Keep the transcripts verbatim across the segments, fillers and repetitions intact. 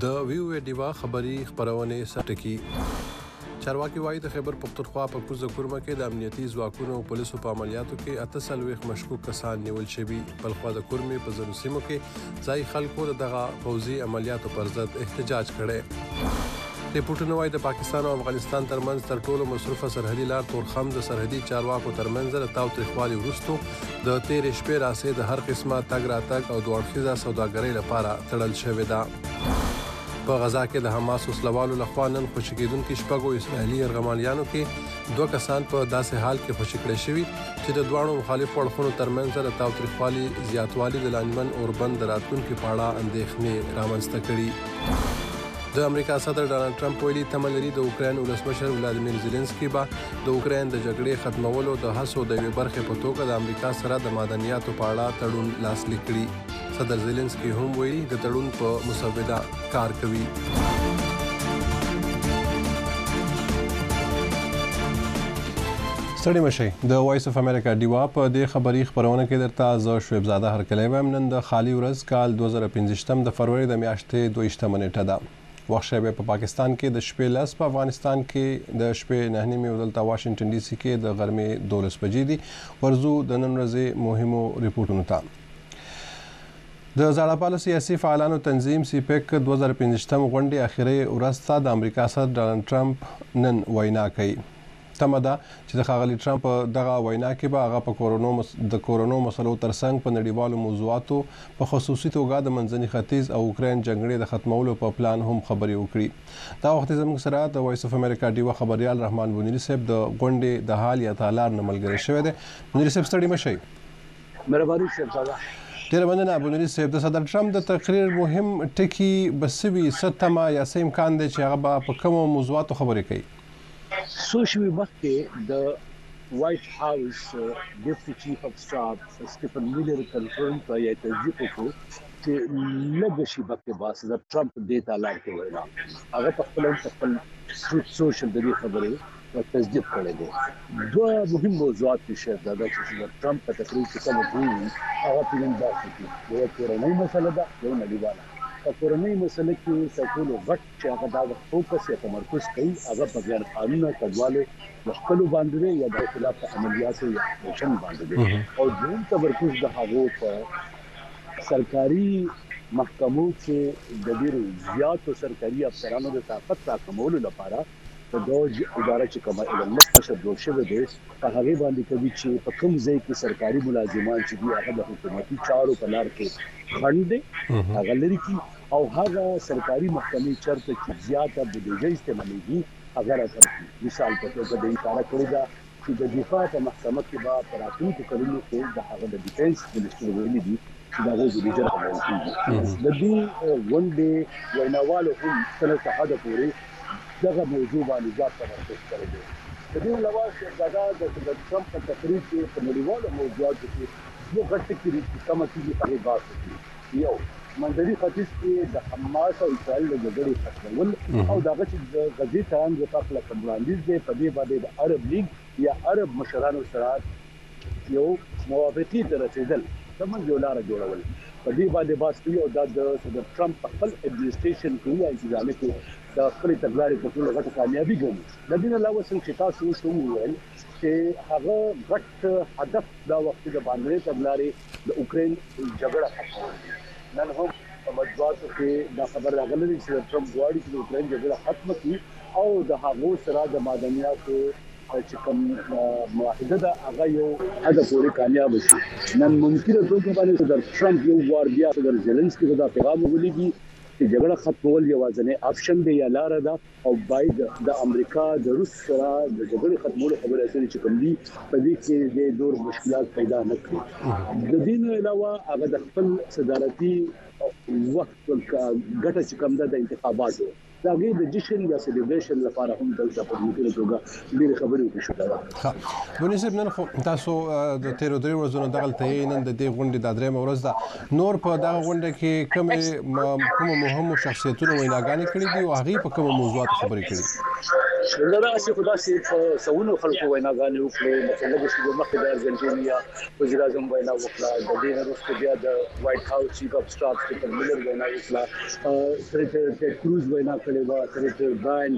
د ویو ډیوا خبري خبرونه سټکی چارواکي وایي د خیبر پختونخوا په کوزه کورمه کې د امنیتي ځواکونو او پولیسو په عملیاتو کې اته څلوېښت مشکوک کسان نیول شوي. بلخوا د کورمې په ځینو سیمو کې ځایي خلکو د دغه پوځي عملیاتو پر ضد احتجاج کړی. ریپورټونه وایي د پاکستان او افغانستان ترمنځ تر ټولو مصروفه سرحدي لار تورخم د سرحدي چارواکو ترمنځ د تاوتریخوالي وروستو د تېرې شپې راسې د هر قسمه تګ راتګ او دوه اړخیزه سوداګرۍ لپاره تړل شوې ده. په غزا کې د حماس وسلوالو لخوا نن خوشي کېدونکي شپږو اسرائیلي یرغمالیانو کې دوه کسان په داسې حال کې خوشي کړي شوي چې د دواړو مخالفو اړخونو ترمنځ د تاوتریخوالي زیاتوالي د لانجمن اوربند د راتلونکي په اړه اندېښنې رامنځته کړي. د امریکا صدر ډانلډ ټرمپ ویلي تمه لري د اوکراین ولسمشر ولادیمیر زیلنسکي به د اوکراین د جګړې ختمولو د هڅو د یوې برخې په توګه د امریکا سره د معدنیاتو په اړه تړون لاسلیک کړي. صدر زیلنسکي هم ویلي د تړون په مسوده کار کوي. ستړي مشئ. د وایس اف امریکا ډیوا په دې خبري خبرونه کې درته زه شعیب زاده هرکلی وایم. نن د خالي ورځ کال دوه زره پنځویشتم د فروری د میاشتې دوه ویشتمه نیټه ده. وخت شیبه په پاکستان کې د شپې لس، په افغانستان کې د شپې نهه نیمې او دلته واشنګټن ډي سي کې د غرمې دولس بجې دي. ورځو د نن ورځې مهمو ریپورټونو ته. د زاړهپالو سیاسي فعالانو تنظیم سی پیک دوه زره پنځویشتم غونډې اخري ورځ ته د امریکا صدر ډانلډ ټرمپ نن وینا کوي. تمه ده چې د ښاغلي ټرمپ دغه وینا کې به هغه په کورونو د کورونو مسلو ترڅنګ په نړیوالو موضوعاتو په خصوصي توګه د منځني ختیځ او اوکراین جګړې د ختمولو په پلان هم خبرې وکړي. دا وخت زموږ سره د وایس اف امریکا ډیوا خبريال رحمان بونیری صاحب د غونډې د حال یا تالار نه ملګری شوی دی. بونیری صاحب ستړي مشئ. مهرباني شیخ زاده. ډیره مننه بونیری صاحب. د صدر ټرمپ د تقریر مهم ټکي بسوي ستمه یا سیم کان دی چې هغه په کومو موضوعاتو خبرې کوي؟ څو شوي مخکې د وایټ هاوس ډیپټي چیف اف سټاف سټیفن میلر کنفرم کړ یا تصدیق وکړ چې لږ شي مخکې باسي د ټرمپ دې ته لار کې وینا هغه په خپل خپل سوشل د خبرې تصدیق کړی دی. دوه مهم موضوعات چې دا چې د ټرمپ په تقریر کې کوم دي هغه په دې باندې کې یو کورنۍ مسله ده یو نړیواله. په کورنۍ مسله کې ټول غټ چې هغه دا فوکس یا تمرکز کوي هغه په غیر قانوني کډوالو د خپل باندې یا د خلاف عملیاتو یا اکشن باندې او دویم تمرکز د هغو په سرکاري محکمو کې د ډیرو زیاتو سرکاري افسرانو د طاقت راکمولو لپاره د دوج اداره چې کومه علم مشر جوړ شوی دی په هغه باندې کوي چې په کوم ځای کې سرکاري ملازمان چې دی هغه د حکومتي چارو په لار کې خنډ دي هغه لري کی او هغه سرکاري محکمې چرته چې زیاته بودیجه استعمالېږي هغه راځي. مثال په توګه د اشاره کړی دا چې د دفاع په محکمه کې به په راتلونکو کلونو کې د هغه د ډیفنس منسټر ویلي دي چې دا غوږ بودیجه راغونډي. د دې غونډې ویناوالو هم تر څه حد پورې دغه موضوع باندې ځات تمرکز کړی دی. د دې علاوه چې دا د ټرمپ په تقریر کې په نړیوالو موضوعاتو کې یو غټ ټکی چې کومه کیږي په هغه بحث کوي. یو منځني ختیځ کې د حماس او اسرائیل د جګړې ختمول او دغه چې د غزې تران د خپل کمبراندیز دی په دې باندې د عرب لیگ یا عرب مشرانو سره یو موافقه ته رسیدل سمون یو لار جوړول په دې باندې بحث کوي او دا د ټرمپ خپل اډمنسټریشن کې یا انتظامی کې د خپل تګلارې په ټولو غټه کامیابي ګڼي. د دې علاوه څنګه چې تاسو اوس وویل چې هغه غټ هدف دا وخت د باندې تګلارې د اوکراین جګړه ختمول. نن هم په مطبوعاتو کې دا خبر راغلی چې ټرمپ غواړي چې د اوکراین جګړه ختمه کړي او د هغو سره د معدنیاتو چې کوم معاهده ده هغه یو حد پورې کامیاب شي. نن ممکنه توګه باندې د ټرمپ یو وار بیا د زيلنسکي دا پیغام ولېږي چې جګړه ختمول یوازینی آپشن دی یا لار ده او باید د امریکا د روس سره د جګړې ختمولو خبره اساسي چې کوم دي په دې کې د ډور مشکلات پیدا نه کړي. د دې نه علاوه هغه د خپل صدارتي وخت ګټه چې کوم ده د انتخاباتو دا غي د جشن یا سلیبریشن لپاره هم دلته په ممکنه توګه ډېر خبرې وکړي شو. ها بونی صاحب نن خو تاسو د تیرو درې ورځې دغلته یې نن د دې غونډې د درېمه ورځ ده. نور په دغه غونډه کې کوم کوم مهمو شخصیتونو ویناګانې کړې دي او هغه په کوم موضوعات خبرې کړې؟ دا چې خدا سي سونو خلکو ویناګانې وکړي مثلا د شګو مخې د ارجنټینا وزیر اعظم وینا وکړه د دې وروسته بیا د وایټ هاوس چیف اف سټاف سټیفن میلر وینا وکړه سېنیټر ټیډ کروز وینا کړې و سېنیټر براین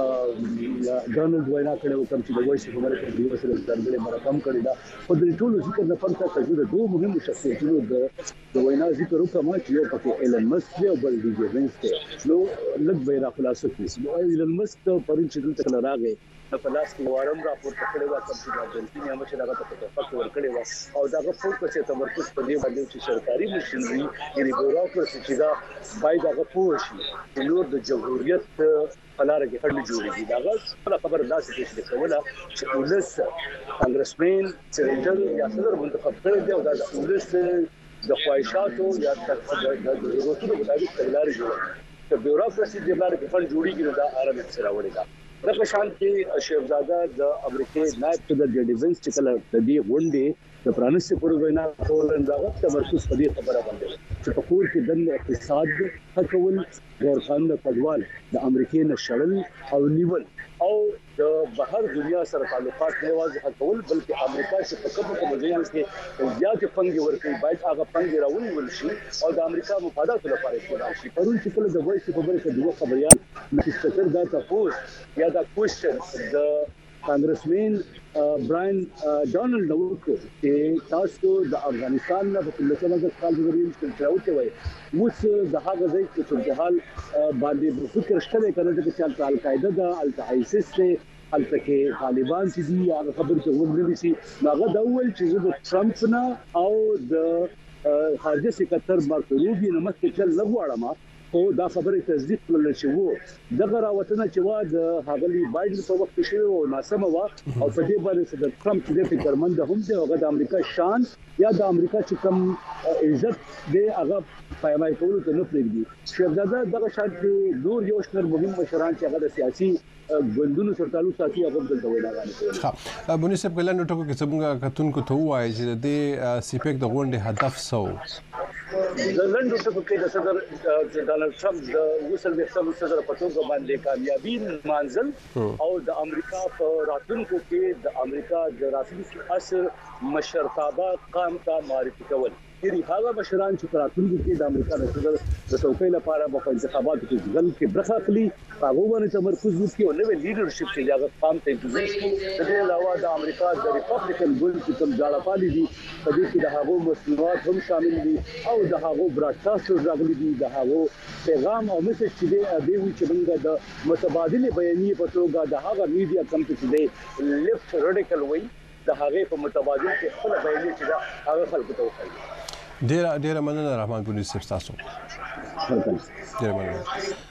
ډونالډ وینا کړې و کوم چې د وایس اف امریکا د یو سره ځانګړي مرکم کړی دا په دې ټولو ذکر نه پرته چې د دوه مهمو شخصیتونو د د وینا ذکر وکړم چې یو پکې ایلن مسک دی او بل ډي جي وینس دی نو لږ به را خلاصو کړو ایلن مسک پرون چې دلته راغی په لاس کې وارم راپورته کړی و چې د ارجنټینا مشر هغه ته توفیق ورکړی و او دا په فوکس ته تمرکز په دې باندې چې سرکاري مشنري یعنی بیوروکراسي چې دا باید هغه پوه شي چې نور د جمهوریت فلاره کې خړل جوړیږي دا خبر داسې چې کوله چې ولس کانګرسمن سېنیټر یا صدر منتخب کړی دی او دا ولس د خواهشاتو یا د ضرورتونو مطابق تګلارې جوړوي د بیوروکراسي د لارې په فن جوړیږي نو دا آرام سره وړي دا دغه شان کې شهزاده د امریکای نائب صدر جډي وینس چې کله د دې غونډې د پرانیستي پر وینا کول اندازه تمرکز په دې خبره باندې چې په کور کې د اقتصاد حکول غیر قانوني کډوال د امریکای نشړل او نیول او د بهر دنیا سره تعلقات نه واضح کول بلکې امریکا چې په کومه کومه ځای کې زیات پنګي ورکړي باید هغه پنګي راونیول شي او د امریکا مفادات لپاره استعمال شي پرون چې کله د وایس په خبره کې دوه خبريال مستقر دا تاسو یا دا کوېسچن د کانګرسمن براین ډونالډ وکړ چې تاسو د افغانستان نه په لسمه د کال د ورین کې راوته وای اوس د هغه ځای چې په حال باندې فکر شته کنه چې القاعده د الایسس الته کې طالبان چې دي هغه خبر ته ورنوي شي هغه د اول چې د ټرمپ نه او د خارجه سکرټر مارکو روبي نه مخکې چل لغواړم او دا خبره تصدیق کړل چې وو دغه راوتنه چې وا د هغلی بایدن په وخت کې او ناسمه وا او په دې باندې چې د ټرمپ د فکرمند هم دی هغه د امریکا شان یا د امریکا چې کوم عزت دی هغه پایمای کول ته نه پرېږدي شهزاده دغه شان کې نور یو شمېر مهم مشران چې هغه د سیاسي ګوندونو سره تعلق ساتي هغه دلته ویلاګانې کوي ها بونی صاحب ګلانو ټکو کې څنګه کتونکو ته وایي چې د سیپیک د غونډې هدف سو د لندن ټکو کې د صدر ډونالډ ټرمپ د وصل وختو صدر په توګه باندې کامیابی منزل او د امریکا په راتلونکو کې د امریکا د راتلونکي اثر مشرتابه قام ته معرفي کول یعنی هغه مشران چې راتلونکي کې د امریکا د صدر د څوکۍ لپاره په انتخاباتو کې ځل کې برخه اخلي هغه باندې تمرکز وکړي او نوې لیډرشپ چې هغه قام ته انتظار کوي د دې علاوه د امریکا د ریپبلیکن ګوند چې کوم ځاړه پالي دي په دې کې د هغو مسلمانات هم شامل دي او د هغو براډکاسټر راغلي دي د هغو پیغام او میسج چې دی د وی چې موږ د متبادل بیانیه په توګه د هغه میډیا کم چې دی لیفت رادیکل وای د هغه په متبادل کې خپل بیانیه چې دا هغه خلکو ته وایي ډیر ډیر مننه رحمان بونی صاحب تاسو ډیر مننه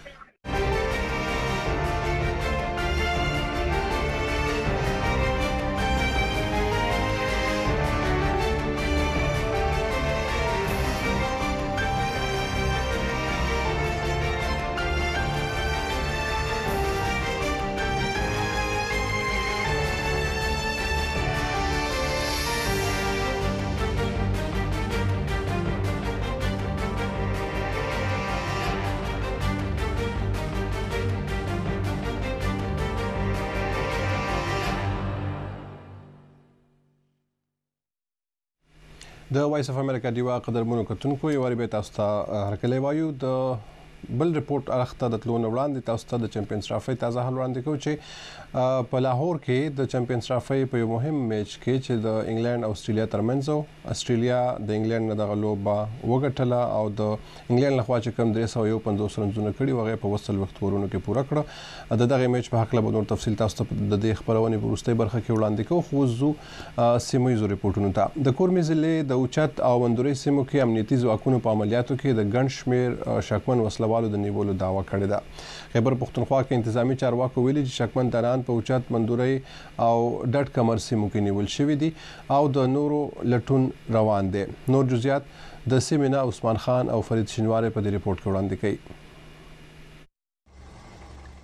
د وایس اف امریکا دیوا قدرمنو کتونکو یو وری به تاسو ته هرکلی وایو د بل ریپورت اخته د تلون وړاندې تاسو ته د چمپیونز ټرافي تازه حل وړاندې کوي چې په لاهور کې د چمپیونز ټرافي په یو مهم میچ کې چې د انګلند او استرالیا ترمنځ استرالیا د انګلند نه د غلوبه وګټله او د انګلند لخوا چې کوم درې سوه یو پنځوس رنونه کړي وغه په وصل وخت ورونو کې پوره کړ د دغه میچ په حق له نور تفصیل تاسو ته د دې خبرونه ورسته برخه کې وړاندې کوو خو زو سیموي ریپورتونو ته د کورمي ضلع د اوچت او مندوري سیمو کې امنیتي ځواکونو په عملیاتو کې د ګڼ شمیر شکمن وسلوالو د نیولو دعوا کړې ده خیبر پختونخوا کې انتظامی چارواکو ویلي چې شکمن داران په اوچت مندوري او ډټ کمر سیمو کې نیول شوی دي او د نورو لټون روان دي نور جزئیات د سیمنا عثمان خان او فرید شینواری په دې ریپورت کې وړاندې کړي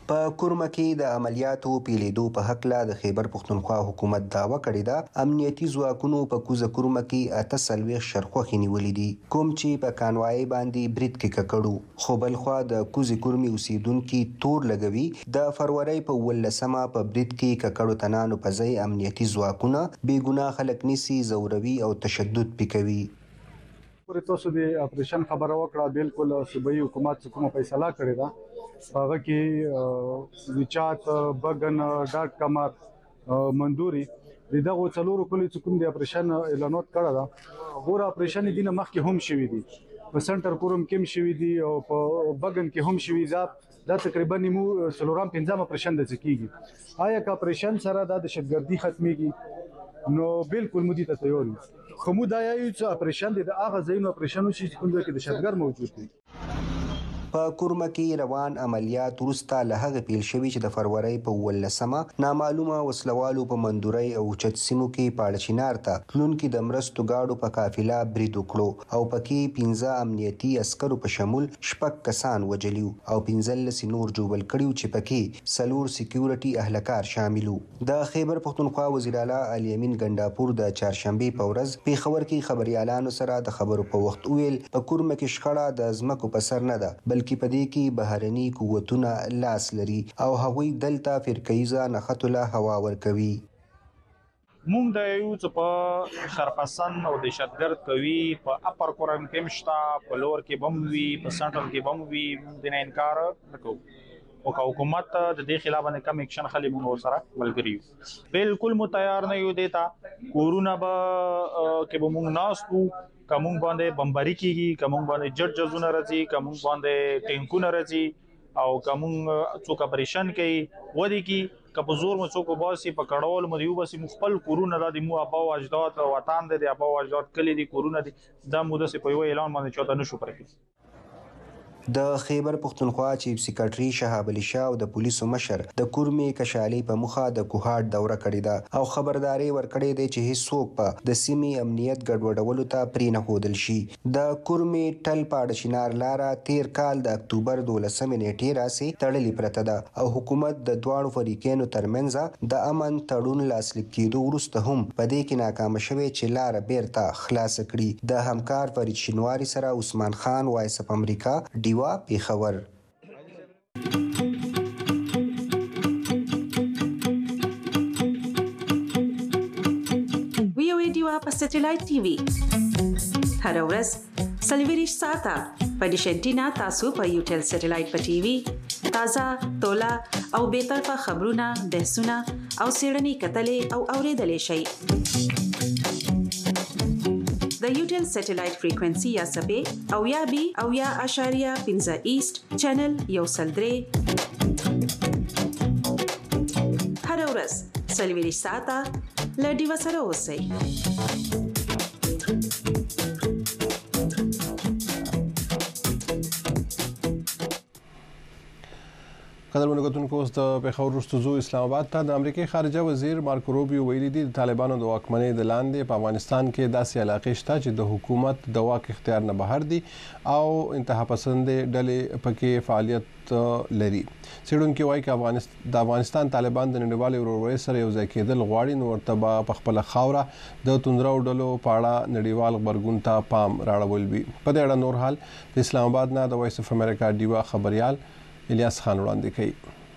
په کورمه کې د عملیاتو پیلېدو په هکله د خیبر پښتونخوا حکومت دعوه کړې ده. امنیتي ځواکونو په کوزه کورمه کې اته څلوېښت شرخوښې نیولې دي کوم چې په کانوایي باندې برید کې ککړو. خو بلخوا د کوزې کورمې اوسیدونکي تور لګوي د فروری په اوولسمه په برید کې ککړو تنانو په ځای امنیتي ځواکونه بې ګناه خلک نیسي، زوروي او تشدد پې کوي. پورې تاسو د اپریشن خبره وکړه، بالکل صوبایي حکومت کومه فیصله کړې ده هغه کې ویچات، بګن، ډاټ کمر، مندوري د دغو څلورو کلیو چې کوم د اپریشن اعلانات کړی ده غوره اپریشن دي نه مخکې هم شوي دي، په سنټر کورم کې هم شوي دي او په بګن کې هم شوي دي. دا تقریبا نیمو څلورم پنځم اپریشن د کېږي. آیا که اپریشن سره دا دهشتګردي ختمېږي نو بالکل مودي ته تیار یو. خو موږ دا یو چې اپریشن د هغه ځایونو اپریشن وشي چې کوم ځای کې دهشتګرد موجود دي. په کورمه کې روان عملیات وروسته له هغه پیل شوي چې د فروری په اوولسمه نامعلومه وسلوالو په مندورۍ او چت سیمو کې پاړه چنار ته تلونکي د مرستو ګاډو په قافله برید وکړو او پکې پنځه امنیتي عسکرو په شمول شپږ کسان وجلي او پنځلس نور جوبل کړي چې پکې څلور سکیورټي اهلکار شامل وو. د خیبر پښتونخوا وزیر اعلی علي امین ګنډاپور د چهارشنبې په ورځ پیښور کې خبريالانو سره د خبرو په وخت ویل په کورمه کې شخړه د ځمکو په سر نه ده بلکې په دې کې بهرني قوتونه لاس لري او هغوی دلته فرقیزه نښتو له هوا ورکوي. مونږ د یو څه په خرپسند او دهشتګرد کوي په اپر کورم کې مشتا، په لور کې بم وي، په سنټرل کې بم وي، د نه انکار نکوو. او که حکومت د دې خلاف باندې کم اکشن خلی موږ سره ملګری یو. بالکل مو تیار نه یو دیتا کورونا به کې به موږ ناستو کوم باندې بمباری کیږي، کوم باندې جټ جزونه راځي، کوم باندې ټینکونه راځي او کوم څوک اپریشن کوي ودی کی کپ زور مو څوک باسي په کډول مو دیو باسي مخبل کورونا د مو ابا او اجداد وطن د ابا او اجداد کلی دی کورونا دی د مو د سپوي اعلان باندې چاته نشو پرې. د خیبر پښتونخوا چیف سیکریټري شهاب علي شاه او د پولیسو مشر د کورمې کشالي په مخه د کوهاټ دوره کړې ده او خبرداري ورکړې ده چې هیڅوک په د سیمې امنیت ګډوډولو ته پرې نه ښودل شي. د کورمې ټل پاړه چنار لاره تیر کال د اکتوبر دولسمې نیټې راسې تړلې پرته ده او حکومت د دواړو فریقینو ترمنځ د امن تړون لاسلیک کېدو وروسته هم په دې کې ناکامه شوې چې لاره بیرته خلاصه کړي. د همکار فرید شینواري سره عثمان خان، وایس اف امریکا، ډیوا پیښور. وی او ای ډیوا په سټلایټ ټي وي هر ورځ څلوېښت ساعته په ډیش انټینا تاسو په یوټل سټلایټ په ټي وي تازه، تولا او بې طرفه خبرونه، بحثونه او څېړنې کتلې او اورېدلې شئ. د یوټل سټلایټ فریکوئنسي یا سپې او یا بي او یا اشاریه پنځه ایست چینل یو سل درې هر ورځ څلوېښت ساعته له ډیوا سره اوسئ. قدرمنو کتونکو اوس د پیښور وروسته ځو اسلام آباد ته. د امریکای خارجه وزیر مارکو روبیو ویلي دي د طالبانو د واکمنۍ د لاندې په افغانستان کې داسې علاقې شته چې د حکومت د واک اختیار نه بهر دي او انتها پسندې ډلې پکې فعالیت لري. څېړونکي وایي چې د افغانستان طالبان د نړیوالې ورورولۍ سره یو ځای کېدل غواړي نو ورته به په خپله خاوره د توندرو ډلو په اړه نړیوال غبرګون ته پام راړول وي. په دې اړه نور حال د اسلام آباد نه د وایس اف امریکا ډیوا خبریال الیاس خان وړاندې کوي.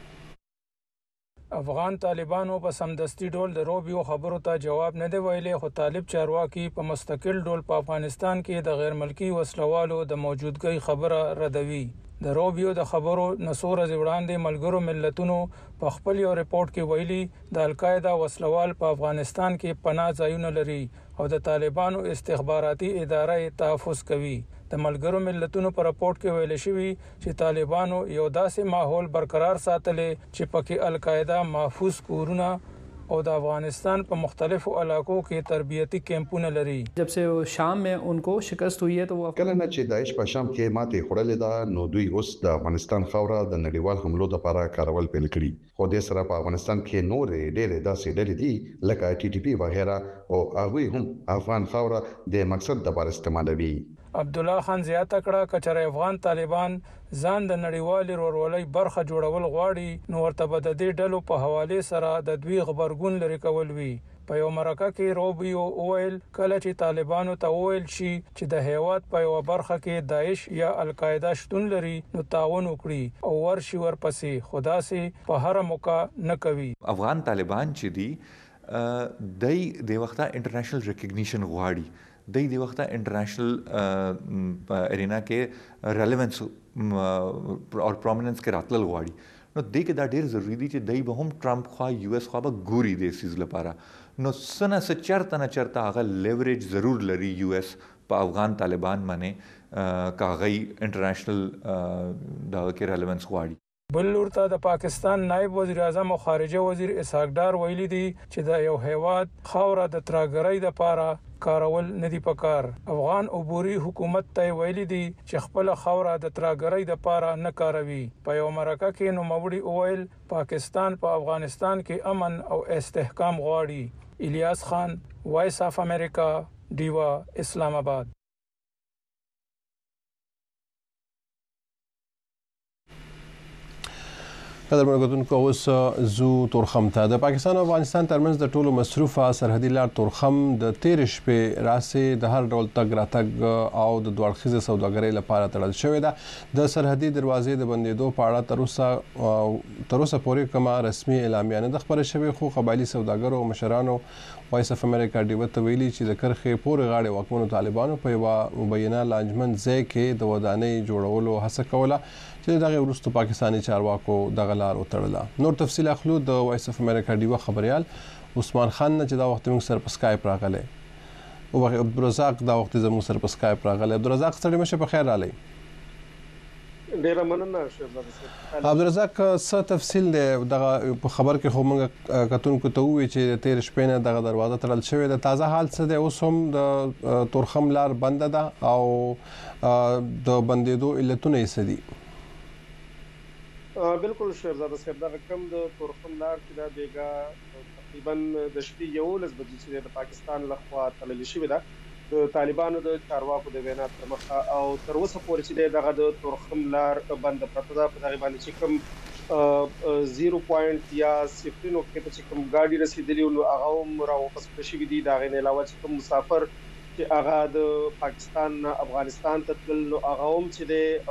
افغان طالبانو په سمدستي ډول د روبیو خبرو ته جواب نه دی ویلی، خو طالب چارواکي په مستقل ډول په افغانستان کې د غیر ملکي وسلوالو د موجودګۍ خبره ردوي. د روبیو د خبرو نسو ورځې وړاندې ملګرو ملتونو په خپل یو رپورټ کې ویلي د القاعده وسلوال په افغانستان کې پناه ځایونه لري او د طالبانو استخباراتي اداره تحفظ کوي. د ملګرو ملتونو په راپورټ کې ویل شوی چې طالبانو یو داسې ماحول برقرار ساتلې چې پکې القاعده محفوظ کورونه और अफगानिस्तान पर मुख्तलिफ इलाकों के तरबियती कैंपों लरी. जब से शाम में उनको शिकस्त हुई है तो वो कल न چې داعش په شام کې ماته خوړلې ده نو دوی اوس د افغانستان خاوره د نړیوال حملو لپاره کارول پیل کړي. خو د سره په افغانستان کې نور ډېر داسې ډلې دي لکه ټي ټي پی وغیرہ او هغه هم افغان خاوره د مقصد لپاره استعمالوي. عبد الله خان زیاته کړه کچره افغان طالبان ځان د نړیوال ورورولۍ برخه جوړول غواړي نو ورته به د دې ډلو په حواله سره د دوی خبرګون لري کول وی. په یو مرکه کې روبیو اویل کله چې طالبانو ته وویل شي چې د هیواد په یو برخه کې داعش یا القاعده شتون لري نو تعاون وکړي او ورشي ورپسې خدا سي په هر موقع نه کوي. افغان طالبان چې دي دای د وخته انټرنیشنل ریکګنیشن غواړي د دې وخته انټرنیشنل ارینا کې ریلیونس او پرومیننس کې راتلل غواړي نو د کې دا ډیر ضروری دي چې دای به هم ټرمپ خو یو اس خو به ګوري د سیز لپاره نو سنه سچرته نه چرته هغه لیوریج ضرور لري یو اس په افغان طالبان باندې کاغی انټرنیشنل دا کې ریلیونس غواړي. بل ورته د پاکستان نائب وزیر اعظم او خارجه وزیر اسحاق ډار ویلي دي چې د یو هیواد خاوره د ترګرۍ د پاره کارول ندی پکار. افغان عبوري حکومت ته ویلي دي چې خپل خاوره د ترګرۍ د پاره نه کاروي. په یو مرکه کې نو موړي اویل پاکستان په افغانستان کې امن او استحکام غواړي. الیاس خان وایس اف امریکا دیوا اسلام آباد. قدر منګدونکو اوس زو تورخم ته د پاکستان او افغانستان ترمنځ د ټولو مصروفه سرحدي لار تورخم د تیر شپې راسي د هر ډول تګ راتګ او د دوړخیزه سوداګرۍ لپاره تړل شوې ده. د سرحدي دروازې د بندیدو په اړه تر اوسه تر اوسه پورې کومه رسمي اعلامیه نه ده خبره شوې خو قبایلی سوداګرو او مشرانو وایس اف امریکا ډیو ته ویلي چې د کرخې پورې غاړې واکمنو طالبانو په یو مبینه لانجمن ځای کې د ودانۍ جوړولو هڅه کوله چې دغه وروسته پاکستاني چارواکو دغه لار وتړله. نور تفصیل اخلو د وایس اف امریکا ډیو خبريال عثمان خان چې دا وخت موږ سره په سکایپ راغلی او عبدالرزاق دا وخت زموږ سره په سکایپ راغلی. عبدالرزاق ستړي مشه په خیر رالی. ډیره مننه شهزاده. عبدالرزاق څه تفصیل دی دغه په خبر کې خو موږ کتونکو ته وی چې تیر شپې نه دغه دروازه تړل شوې ده. تازه حال څه دی اوس هم د تورخم لار بند ده او د بندیدو علتونه یې څه دي؟ بالکل شهزاده صاحب دا کوم د تورخم لار چې دا بیګا تقریبا د شپې یولس بجې چې د پاکستان لخوا تړل شوې ده د طالبانو د چارواکو د وینا تر مخه او تر اوسه پورې چې دغه د تورخم لار بند پرته ده. په دغه باندې چې کوم زیرو پوینټ یا صفر نو کې چې کوم ګاډي رسیدلی نو هغه هم را واپس کړي دي. دا غي نه علاوه چې کوم مسافر چې هغه د پاکستان افغانستان ته تلل نو هغه هم چې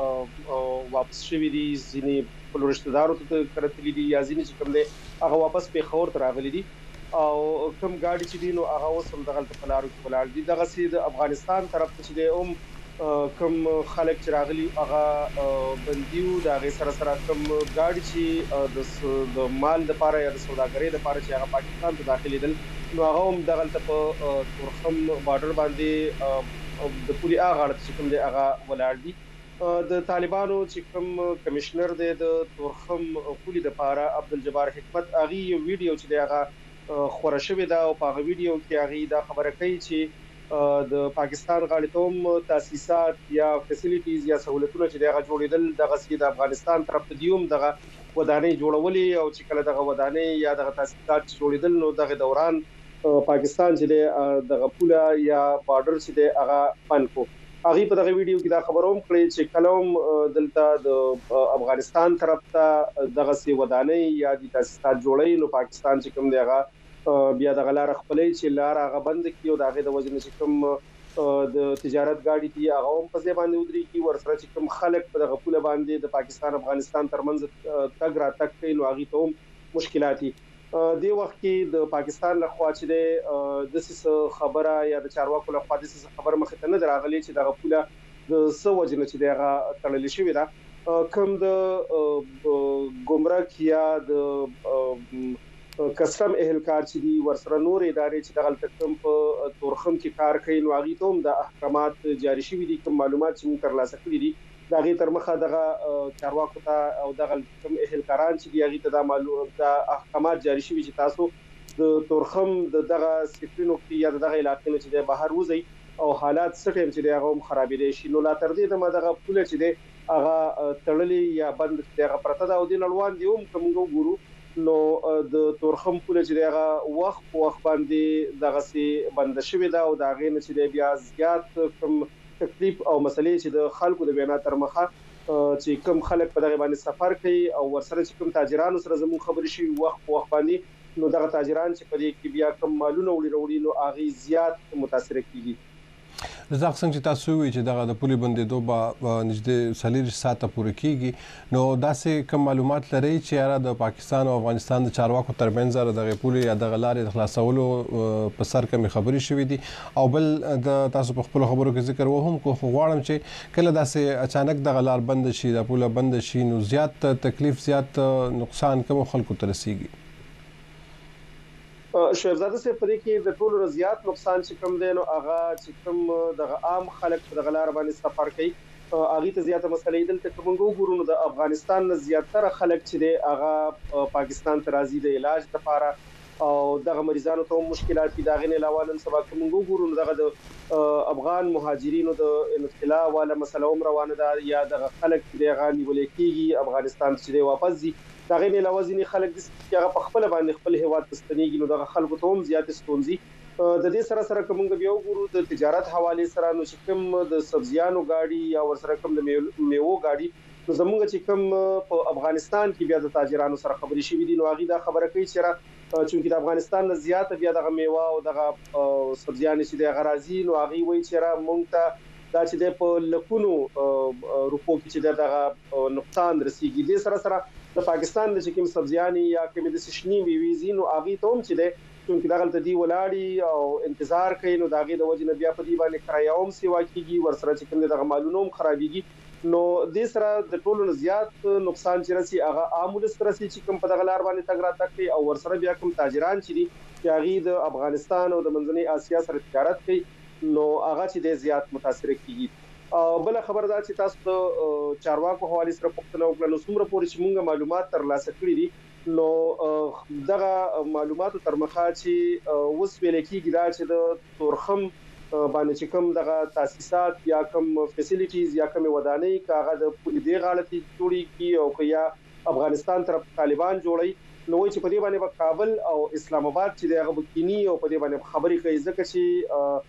د واپس شوي دي. ځینې خپل رشتہدارو ته کړتلي دي یا ځینې چې کوم دي هغه واپس پیښور ته راغلي دي او کوم ګاډي چې دي نو هغه اوس هم دغه په لارو کې ولاړ دي. دغه سي د افغانستان طرف ته چې هم کوم خلک چې راغلي هغه بندیو د هغه سره سره کوم ګاډي چې د مال د لپاره یا د سوداګرۍ د لپاره چې هغه پاکستان ته داخلي دل نو هغه هم دغه په تورخم بارډر باندې د پوری اغاړه چې کوم دی هغه ولاړ دي. د طالبانو چې کوم کمشنر دی د تورخم پولی د لپاره عبدالجبار حکمت اغي ویډیو چې دی هغه خوره شوې ده او په هغه ویډیو کې هغه دا خبره کوي چې د پاکستان غاړې تاسیسات یا فیسیلیټیز یا سہولتونه چې دغه جوړیدل دغه سید افغانستان طرف ته دیوم دغه ودانۍ جوړولې او چې کله دغه ودانۍ یا دغه تاسیسات جوړیدل نو دغه دوران پاکستان چې دغه پوله یا بارډر چې دغه بند کو. هغه په دغه ویډیو کې دا خبره هم کړې چې کلم دلته د افغانستان طرف ته دغه سی ودانۍ یا د تاسیسات جوړې نو پاکستان چې کوم دغه بیا د غلار خپلې چې لار هغه بند کیو دغه د وجه چې کوم د تجارت گاډي دی هغه هم په ځای باندې ودرې کی ورسره چې کوم خلک په دغه پوله باندې د پاکستان افغانستان ترمنځ تګ را تک کوي نو هغه ته هم مشکلات دي. دی وخت کې د پاکستان له خوا چې د څه خبره یا د چارواکو له خوا د څه خبر مخ ته نه دراغلي چې دغه پوله د څه وجه نه چې دغه تړل شوی ده کوم د ګمرک یا د کسٹم اهلکار چې دی ورسره نور ادارې چې دغه تکم په تورخم کې کار کوي نو هغه ته هم د احکامات جاری شوي دي کوم معلومات چې موږ ترلاسه کړي دي دغه تر مخه دغه چارواکو ته او دغه کوم اهلکاران چې دی هغه ته د معلومات د احکامات جاری شوي چې تاسو د تورخم دغه سفرینو کې یا دغه علاقې چې د بهر وځي او حالات سټیم چې دغه هم خرابېدي شي نو لا تر دې د دغه پوله چې دی هغه تړلې یا بند دغه پرته دا او د نړوان دی هم کوم ګورو نو د تورخم پوله چې هغه وخت په وخت باندې دغه سي بند شوی دا او دا غینه چې بیا زیات کوم تکلیف او مسلې چې د خلکو د بیان تر مخه چې کوم خلک په دغه باندې سفر کوي او ورسره چې کوم تاجرانو سره زموږ خبرې شي وخت په وخت باندې نو دغه تاجران چې په دې کې بیا کوم مالونه وړي وروړي نو هغه زیات متاثر کیږي. رزاق څنګه چې تاسو وی چې دغه د پولي بندیدو به نږدې څلور ساعته پورې کیږي نو داسې کوم معلومات لري چې یاره د پاکستان او افغانستان د چارواکو ترمنځ دغه پولي یا دغه لارې د خلاصولو په سر کومې خبرې شوې دي او بل د تاسو په خپل خبرو کې ذکر وهم کو غواړم چې کله داسې اچانک دغه لار بند شي د پوله بند شي نو زیات تکلیف زیات نقصان کوم خلکو ته رسیږي. شهزاده سي پرې کې د ټولو زیات نقصان چې کم دی نو هغه چې کم د عام خلک په دغه لار باندې سفر کوي هغه ته زیاته مسلې دلته کوم ګورو د افغانستان نه زیاتره خلک چې دی هغه پاکستان ته راځي د علاج لپاره او دغه مریضانو ته مشکلات دي دغه نه علاوه نن سبا کوم ګورو دغه د افغان مهاجرینو د انتقال والا مسله هم روانه ده یا دغه خلک چې دی غاني ولکېږي افغانستان چې دی واپس دي دغه نه علاوه ځینې خلک د هغه په خپل باندې خپل هیواد تستنیږي نو دغه خلکو ته هم زیات ستونزې د دې سره سره کوم بیا وګورو د تجارت حواله سره نو چې کوم د سبزیانو گاډي یا ور سره کوم د میوو گاډي نو زموږ چې کوم په افغانستان کې بیا د تاجرانو سره خبرې شوې دي نو هغه دا خبره کوي چې را چې د افغانستان نه زیات بیا دغه میوه او دغه سبزیانې چې د غرازي نو هغه وایي چې را مونږ ته دا چې د په لکونو روپو کې چې دغه نقصان رسیږي د سره سره د پاکستان د کوم سبزیانې یا کوم د سشنی ویویزي نو هغه ته هم چې ده چې دغه دی ولاړی او انتظار کوي نو دغه د وجه نه بیا په دی باندې کرایه هم سیوا کیږي ورسره چې کوم دغه مالونه هم خرابيږي نو د سره د ټولو زیات نقصان چې راسي هغه عامل سره چې کوم په دغه لار باندې تګ را تک او ورسره بیا کوم تاجران چې دي چې هغه د افغانستان او د منځنۍ اسیا سره تجارت کوي نو هغه چې د زیات متاثر کیږي. بل خبردار چې تاسو د چارواکو حواله سره پوښتنه وکړه نو څومره پورې چې موږ معلومات ترلاسه کړې دي نو دغه معلوماتو تر مخه چې اوس ویل کېږي دا چې د تورخم باندې چې کوم دغه تاسیسات یا کوم فیسیلیټیز یا کوم ودانۍ کاغه د پولیدي غاړتي جوړي کی او کیا افغانستان طرف طالبان جوړي نو چې په دې باندې کابل او اسلام آباد چې دغه بکینی او په دې باندې خبرې کوي ځکه چې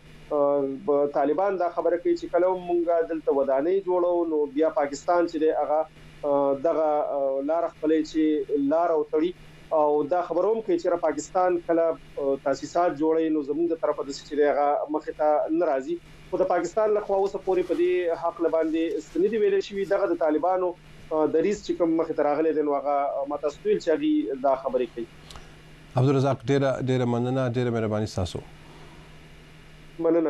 طالبان دا خبره کوي چې کله مونږه دلته ودانۍ جوړو نو بیا پاکستان چې دغه دغه لار خپلې چې لار او تړي او دا خبروم کوي چې پاکستان کله تاسیسات جوړي نو زموږ د طرفه د چې دغه مخه ته ناراضي خو د پاکستان له خوا اوسه پورې په دې حق باندې ستنې ویل شي دغه د طالبانو د ریس چې کوم مخه ته راغلي د واغه متاسفل چې دا خبرې کوي. عبدالرزاق ډېر ډېر مننه ډېر مهرباني تاسو. مننه.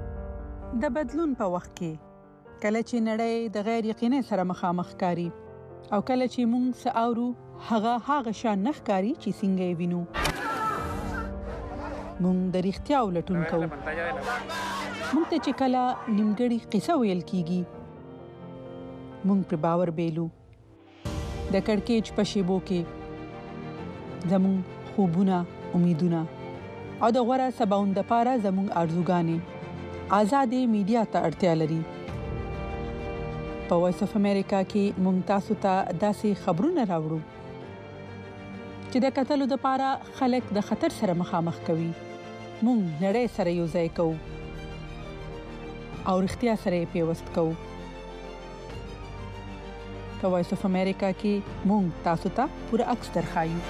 د بدلون په وخت کې کله چې نړۍ د غیر یقیني سره مخامخ کاری او کله چې موږ ساورو هغه هغه شان نخکاری چې څنګه وینو موږ د اړتیا ولټون کوو موږ ته چې کله نیمګړی قصه ویل کیږي موږ پر باور بیلو د کڑکېچ په شیبو کې زموږ خوبونه امیدونه او د غوړه سباوند لپاره زموږ ارزوګانې آزادې میډیا ته اړتیا لري. په وایس اف امریکا کې موږ تاسو ته داسې خبرونه راوړو چې د قتل لپاره خلک د خطر سره مخامخ کوي. موږ نړۍ سره یو ځای کوو او اړتیا سره پیوست کوو. په وایس اف امریکا کې موږ تاسو ته پوره عکس درخایو.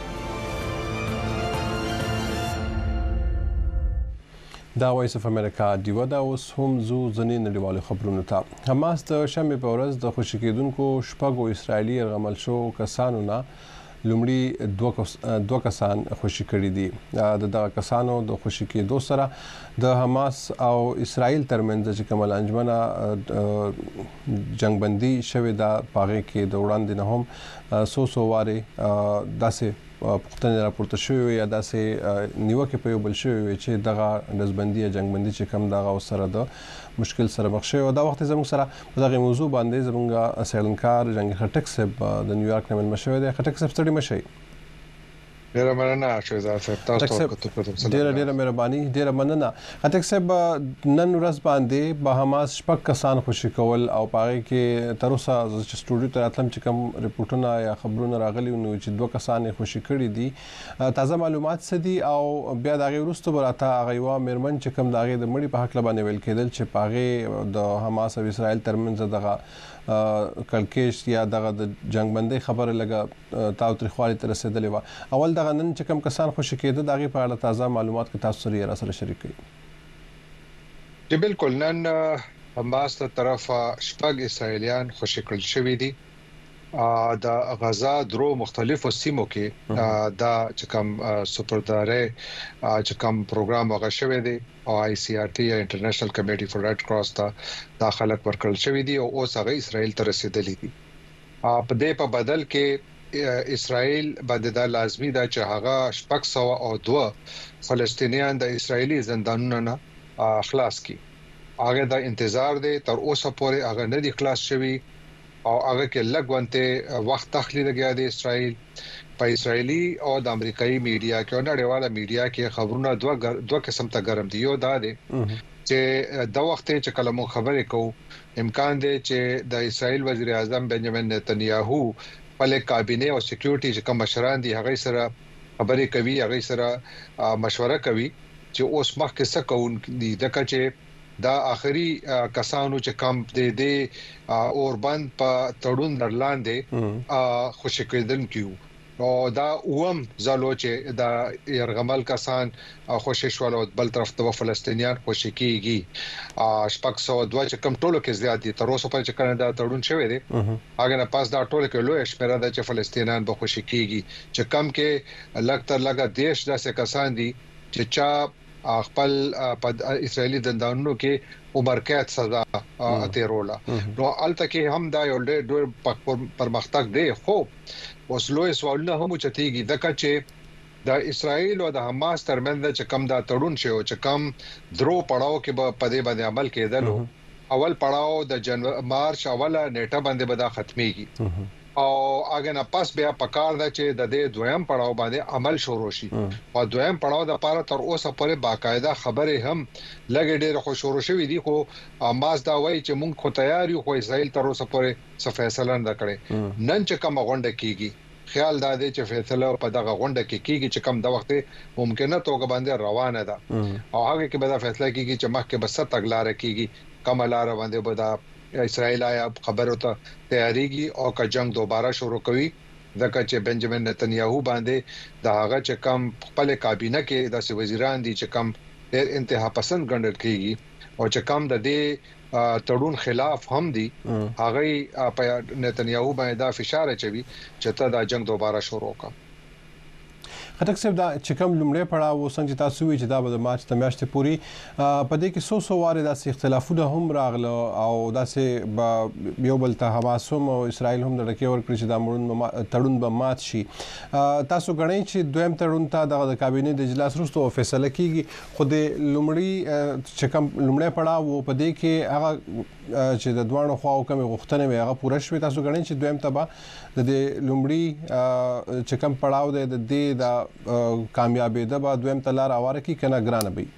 دا وایس اف امریکا دیو دا اوس هم زو ځنې نړیوالو خبرونو ته. حماس د شنبې په ورځ د خوشي کېدونکو شپږو اسرایلی یرغمل شو کسانو نه لومړي دوه کسان خوشي کړي دي. د دغه کسانو د خوشي کېدو سره د حماس او اسرائیل ترمنځ چې کومه انجمنه جنگبندي شوې ده پاغه کې د وړاندې نه هم سو سو واره داسې پښتنه راپورته شوې یا داسې نیوکه په یو بل شوې چې دغه نسبندي جنگبندي چې کوم دغه سره د مشکل سره مخ شوی او دا وخت زموږ سره په دغه موضوع باندې زموږ سیلنکار جنگ خټک صاحب د نیویارک نه مشوي دی. خټک صاحب ستړي مشي. ډیره مننه شهزاد صاحب تاسو ته ډیره ډیره مهرباني ډیره مننه اټک صاحب نن ورځ باندې بهاماس شپږ کسان خوشی کول او پاره کې تر اوسه چې سټوډیو ته راتلم چې کوم ریپورتونه یا خبرونه راغلي نو چې دوه کسان خوشی کړي دي تازه معلومات سدي او بیا دا غي ورستو براته هغه یو مرمن چې کوم داغه د مړي په حق لبانه ویل کېدل چې پاره د حماس او اسرائیل ترمنځ دغه کلکیش یا دغه د جنگ بندي خبره لګه تاو تاریخوالي تر رسیدلې و اول دغه نن چې کوم کسان خوشی کېده دغه په اړه تازه معلومات کې تاسو سره سره شریک کړئ چې بالکل نن حماس ته طرفه شپږ اسرائیلیان خوشی کړل شوې دي د غزا درو مختلفو سیمو کې دا چې کوم سپرداري چې کوم پروګرام وغه شوی دی او آی سی آر ټي یا انټرنیشنل کمیټي فور ریډ کراس ته داخله ورکړل شوی دی او اوس هغه اسرائیل ته رسیدلې دي په دې په بدل کې اسرائیل باندې دا لازمي ده چې هغه شپږ سو او دوه فلسطینیان د اسرایلی زندانونو نه خلاص کړي هغه دا انتظار دی تر اوسه پورې هغه نه دي خلاص شوی او هغه کې لګونته وخت تخلیه لګیا دی اسرائیل په اسرایلی او د امریکایي میډیا کې او نړیواله میډیا کې خبرونه دوه دوه قسم ته ګرم دي یو دا دی چې د وخت چې کله مو خبرې کوو امکان دی چې د اسرائیل وزیر اعظم بنجامین نتنیاهو په کابینه او سکیورټي چې کوم مشران دي هغه سره خبرې کوي هغه سره مشوره کوي چې اوس مخکې څه کوون دي دغه چې دا آخري کسانو چې کم دې دې اوربند په تړون درلاندې خوشی کېدل کیو او دا اوم زالو چې دا يرغمل کسان خوشی شول او بل طرف ته فلسطینیان خوشی کیږي شپږ سو دوه چې کم ټولو کې زیات دي تر اوسه په چې کنه دا تړون شوی دی هغه نه پاس دا ټولو کې لوی شمیره ده چې فلسطینیان به خوشی کیږي چې کم کې لګ تر لګا دیش داسې کسان دي چې چا خپل په اسرایلی زندانونو کې عمر قید سزا تیروله نو الته کې هم دا یو ډېر پرمختګ دی خو اوس لوی سوالونه هم چتيږي دغه چې د اسرایل او د حماس ترمنځ چې کم دا تړون شو چې کم درو پړاو کې په پدې باندې عمل کېدل اول پړاو د جنوري مارچ اوله نیټه باندې به دا ختميږي او هغه نه پاس بیا پکار دا چې د دې دویم پړاو باندې عمل شروع شي او دویم پړاو د لپاره تر اوسه پورې باقاعده خبره هم لګې ډېر خو شروع شوې دي خو ماس دا وایي چې مونږ خو تیار یو خو اسرائیل تر اوسه پورې څه فیصله نه کړي نن چې کوم غونډه کیږي خیال دا دی چې فیصله په دغه غونډه کې کیږي چې کم د وخت ممکنه توګه باندې روانه ده او هغه کې به دا فیصله کیږي چې مخکې به ست تګلارې کیږي کملار باندې به دا اسرائیل آیا خبرو ته تیاریږي او که جنگ دوباره شروع کوي ځکه چې بنجامین نتنیاهو باندې دا هغه چې کم خپل کابینه کې د وزیران دي چې کم ډېر انتها پسند ګڼل کیږي او چې کم د دې تړون خلاف هم دي هغه په نتنیاهو باندې دا فشار اچوي چې ته دا جنگ دوباره شروع وکړه خټک صاحب دا چې کوم لومړی پړاو څنګه تاسو وی چې دا به د مارچ د میاشتې پوري په دې کې سو سو واره داسې اختلافونه هم راغله او داسې یو بل ته حماس هم او اسرائیل هم د ډکې ورکړي چې دا مړون تړون به مات شي تاسو غواړئ چې دویم تړون ته د کابینه د اجلاس وروسته فیصله کیږي خو د لومړی چې کوم لومړی پړاو په دې کې هغه چې د دوانو خواو کوم غوښتنې وي هغه پوره شوي تاسو غواړئ چې دویم ته به د لومړی چې کوم پړاو دی د دې د کامیابی ده به دویم تلار اواره کی کنه ګرانه بي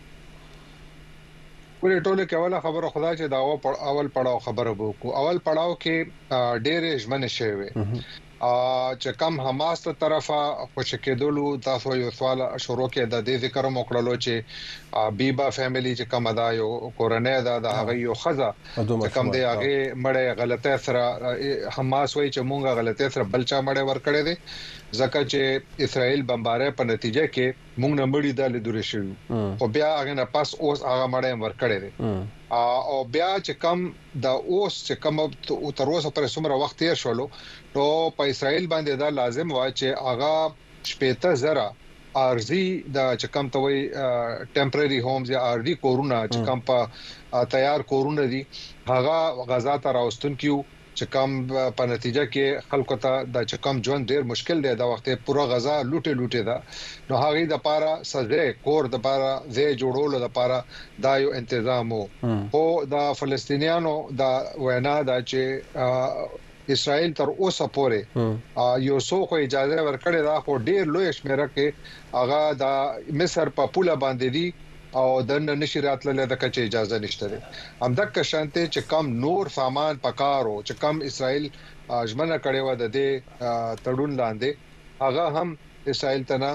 ولې ټوله کې اوله خبره خدا چې دا اول پړاو خبره وکړو اول پړاو کې ډېر ژمنه شوی چې کم حماس ته طرفه خوش کېدلو تاسو یو سوال شروع کې د دې ذکر موکړلو چې بیبا فیملی چې کوم ادا یو کورنۍ دا د هغه یو خزه چې کوم دی هغه مړې غلطه سره حماس وایي چې مونږه غلطه سره بلچا مړې ور کړې دي ځکه چې اسرائیل بمباره په نتیجه کې مونږ نه مړی د لیدل شو او بیا هغه نه پاس اوس هغه مړې ور کړې دي او بیا چې کم د اوس چې کم تر اوسه پر څومره وخت یې شولو نو په اسرائیل باندې دا لازم و چې هغه شپږ زره ارزي د چې کم توي ټمپرري هومز یا ارزي کورونه چې کم په تیار کورونه دي هغه غزا ته راوستون کیو چې کم په نتیجه کې خلکو ته د چې کم ژوند ډیر مشکل دی دا وخت پورا غزا لوټه لوټه ده نو هغه د پاره سزا کور د پاره زې جوړولو د پاره دا یو تنظیم او د فلسطینیانو د وینا د چې اسرائیل تر اوسه پورې یو څو خو اجازه ورکړې دا خو ډیر لوی شمیره کې هغه د مصر په پوله باندې دي او د نشي راتلل د کچې اجازه نشته هم د کشانته چې کم نور سامان پکارو چې کم اسرائیل ژمنه کړې و د دې تړون لاندې هغه هم اسرائیل تنا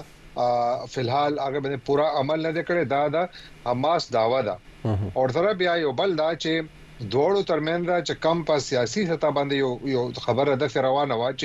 فلحال هغه باندې پورا عمل نه کړي دا د حماس داوا ده او سره بیا یو بل دا چې دوړو ترمن دا چې کم په سیاسي سطح باندې یو یو خبره ده روانه و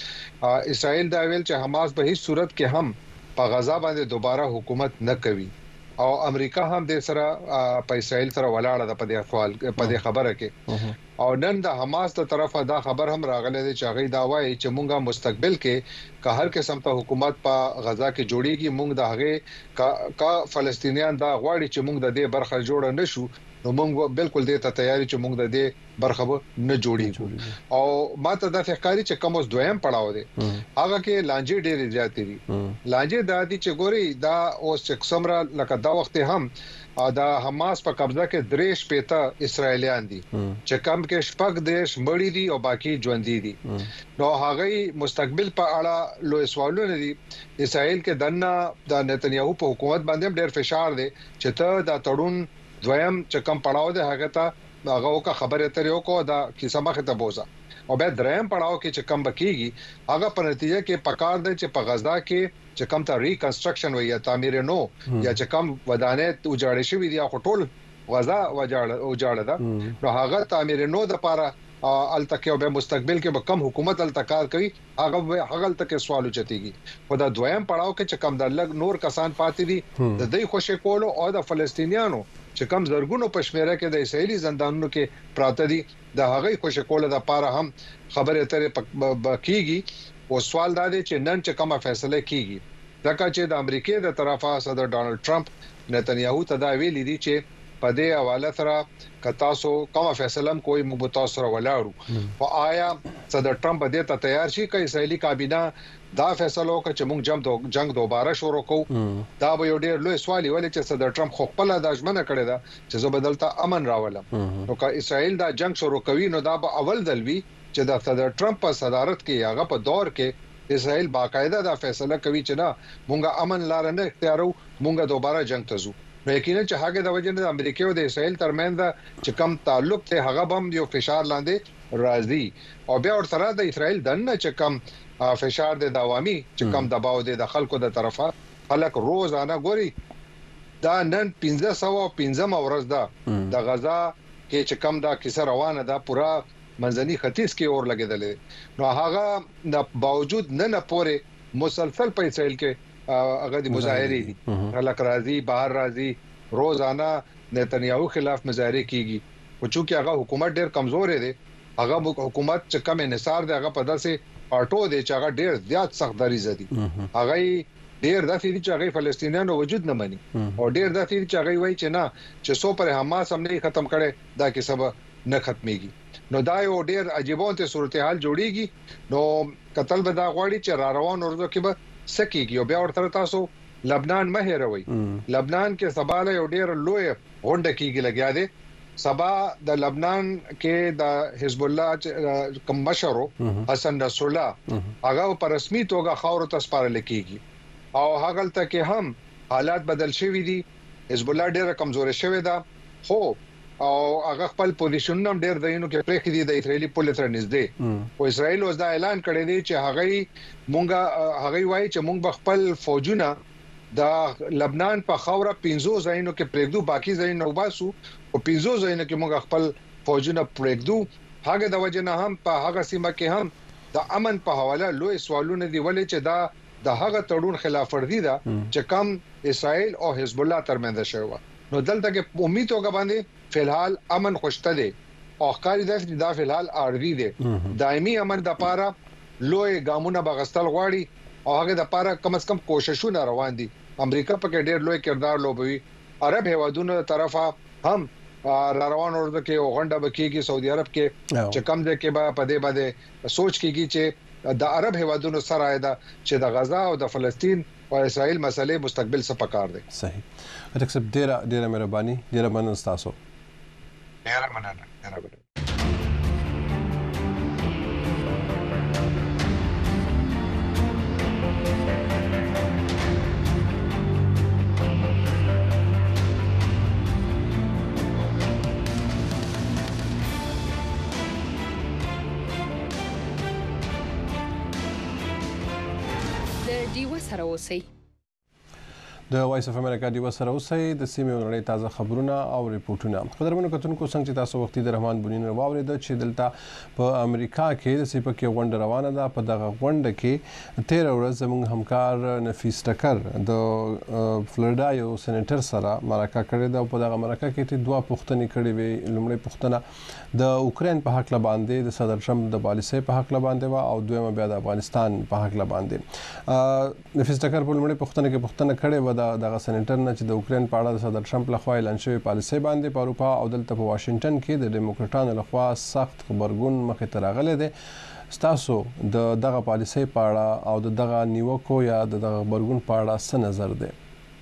چې اسرائیل دا ویل چې حماس به هیڅ صورت کې هم په غزا باندې دوباره حکومت نه کوي او امریکا هم د سره په اسرائیل سره ولاړه ده په دې سوال په دې خبره کې او نن د حماس ته طرفه دا خبر هم راغله چې هغه دا وایي چې مونږه مستقبل کې که هر قسم ته حکومت په غزا کې جوړیږي مونږ د هغه کا فلسطینیان دا غواړي چې مونږ د دې برخه جوړ نه شو نو موږ بالکل دې ته تیاری چې موږ د دې برخه نه جوړیږو او ماته د فکرې چې کوم اوس دویم پړاو دی هغه کې لانجې ډېرې زیاتې دي لانجې د دې چې ګوري دا اوس چې څومره لکه دا وخت هم دا حماس په قبضه کې دریش پېته اسرایلیان دي چې کم کې شپږ دیش مړی دي او باقی ژوند دي نو هغه مستقبل په اړه لوی سوالونه دي اسرائیل کې دنه د نتنیاهو په حکومت باندې ډېر فشار دی چې ته دا تړون دویم چې کم پړاو ده هغه ته هغه کا خبره تر یو کو دا کیسه مخه ته بوزا او به دریم پړاو کې چې کم بکیږي هغه په نتیجه کې پکار ده چې په غزا کې چې کم ته ریکنسټرکشن وي یا تعمیر نو یا چې کم ودانې وجاړې شوې دي او ټول غزا وجاړه وجاړه ده نو هغه تعمیر نو د پاره التکه او به مستقبل کې به کم حکومت التکار کوي هغه هغه تک سوال چتيږي خو دا دویم پړاو کې چې کم د لګ نور کسان پاتې دي د دې خوشی کولو او د فلسطینیانو چې کم زرګونو پښمیره کې د اسرائیلي زندانونو کې پراته دي د هغه خوشی کولو د پاره هم خبره ترې بکیږي او سوال دا دی چې نن چې کومه فیصله کیږي ځکه چې د امریکای د طرفه صدر ډانلډ ټرمپ نتنیاهو ته دا ویلي دي چې په دې حواله سره کتاسو کومه فیصله کوئی مبتاثر سره ولاړو او آیا صدر ټرمپ دې ته تیار شي چې اسرائیلي کابینه دا فیصله وکړي چې موږ جنگ جنگ دوباره شروع کوو دا به یو ډېر لوی سوال ویل چې صدر ټرمپ خو خپل د ځمنه کړی دا چې زه بدلته امن راولم نو که اسرائیل دا جنگ شروع کوي نو دا به اول دلوي چې د صدر ټرمپ په صدارت کې هغه په دور کې اسرائیل باقاعده دا فیصله کوي چې نه مونږه امن لار نه اختیارو مونږه دوباره جنگ ته ځو نو یقینا چې هغه د وجه د امریکا او د اسرائیل ترمنځ چې کم تعلق ته هغه بم یو فشار لاندې راځي او بیا ورته د اسرائیل دنه چې کم فشار د عوامي چې کم دباو د خلکو د طرفه خلک روزانه ګوري دا نن پنځه سوه پنځم ورځ ده د غزا کې چې کم دا کیسه روانه ده پورا منځني ختیځ کې اور لګیدل نو هغه د باوجود نه نه پوره مسلسل په اسرائیل کې هغه د مظاهره دي خلک راځي بهر راځي روزانه نتنیاهو خلاف مظاهره کیږي او چې هغه حکومت ډېر کمزور دی هغه حکومت چې کم انحصار دی هغه په داسې پټو دی چې هغه ډېر زیات سخت دریځ دي هغه ډېر داسې دي چې هغه فلسطینیانو وجود نه مني او ډېر داسې دي چې هغه وایي چې نه چې سو پر حماس هم نه ختم کړي دا کې سبب نه ختميږي نو دا یو ډېر عجیبونته صورتحال جوړیږي نو قتل به دا غواړي چې را روان ورځو کې به سکیږي او بیا ورته تاسو لبنان مه هېروي لبنان کې سبا له یو ډېر لوی غونډه کېږي لګیا دي سبا د لبنان کې د حزب الله کوم مشر حسن نصر الله هغه په رسمي توګه خاور ته سپارل کېږي او هغه ته کې هم حالات بدل شوي دي حزب الله ډېر کمزور شوی دا خو او هغه خپل پوزیشن نم ډېر دینو کې پرې کړی د اسرایلی پولیس سره نږدې او اسرایل اوس دا اعلان کړی دی چې هغه مونږه هغه وایي چې مونږ خپل فوجونه د لبنان په خوره پنځو ځایونو کې پرېږدو باقي ځایونه وباسو او پنځو ځایونو کې مونږ خپل فوجونه پرېږدو هغه د وجه نه هم په هغه سیمه کې هم د امن په حواله لوی سوالونه دی ولې چې دا د هغه تړون خلاف ورزي ده چې کم اسرائیل او حزب الله ترمنځ شوی نو دلته کې امید توګه باندې فلحال امن خوشته دي او ښکاری ده چې دا فلحال ارضی دي دایمي امن د پاره لوی ګامونه بغستل غواړي او هغه د پاره کم از کم کوششونه روان دي امریکا په کې ډېر لوی کردار لوبوي عرب هیوادونو طرفه هم را روان ورته کې غونډه بکیږي سعودي عرب کې چې کم ده کې به په دې باندې سوچ کیږي چې د عرب هیوادونو سره ده چې د غزا او د فلسطین او اسرائیل مسلې مستقبل څه پکار دي صحیح اټک سب ډیره ډیره مهرباني ډیره مننه تاسو ډیره مننه ډیره ډیوه سره اوسئ. د وایس اف امریکا ډیوه سره اوسئ. د سیمې نړۍ تازه خبرونه او ریپورتونه. قدرمنو کتونکو څنګه چې تاسو وختي د رحمان بونین واورید چې دلته په امریکا کې د سیپکې غونډه روانه ده. په دغه غونډه کې تیر ورځ زموږ همکار نفیس ټکر د فلوریدا یو سېنیټر سره مرکه کړې ده او په دغه مرکه کې دوه پوښتنې کړې وې. لومړی پوښتنه د اوکرين په حق باندې د صدر ټرمپ د پالیسۍ په حق باندې و او دویمه بیا د افغانستان په حق باندې. نفیس ټکر په لومړی پوښتنه کې پوښتنه کړې و د دغه سېنیټر نه چې د اوکرين په اړه د صدر ټرمپ لخوا اعلان شوی پالیسۍ باندې په اروپا او دلته په واشنگټن کې د ډیموکراټانو لخوا سخت خبرګون مخې ته راغلی دی. ستاسو د دغه پالیسۍ په اړه او د دغه نیوکو یا د دغه خبرګون په اړه څه نظر دی؟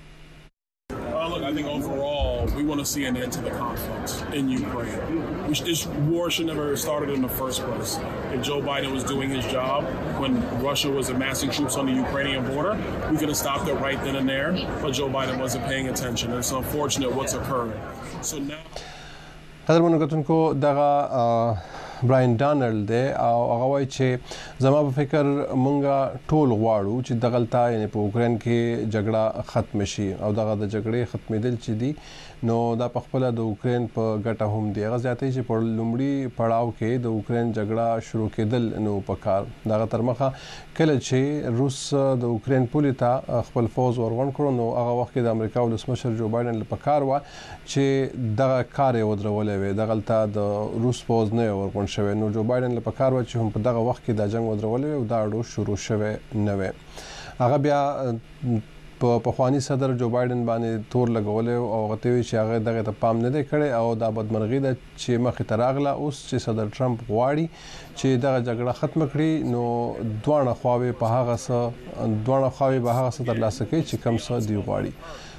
I think overall we want to see an end to the conflict in Ukraine. Which this war should never have started in the first place. If Joe Biden was doing his job when Russia was amassing troops on the Ukrainian border, we could have stopped it right then and there. But Joe Biden wasn't paying attention. And it's unfortunate what's occurring. So now. قدرمنو کتونکو دغه براین ډانلډ دی او هغه وایي چې زما په فکر مونږه ټول غواړو چې دغلته یعنی په اوکرين کې جګړه ختم شي او دغه د جګړې ختمېدل چې دي نو دا په خپل د اوکرين په ګټه هم دی. هغه ځاتې چې په لومړي پړاو کې د اوکرين جګړه شروع کېدل نو په کار دغه ترمخه کله چې روس د اوکرين پولیسو خپل فوز ورغون کړو نو هغه وخت کې د امریکا ولسمشر جو بایدن په کار و چې دغه کار یې ودرولې وي. دغلته د روس فوز نه ورغون شوی نو جو بایدن په کار و چې هم په دغه وخت کې د جنگ ودرولې او دا اړو شروع شوه نه وي. هغه بیا په پخوانی صدر جو بایدن باندې تور لګولې او غته وی چې هغه دغه ته پام نه دی کړی او دا بدمرغي ده چې مخې ته راغله. اوس چې صدر ټرمپ غواړي چې دغه جګړه ختم کړي نو دوه خواوې په هغه څه دوه خواوې به هغه څه ترلاسه کوي چې کوم څه دی غواړي.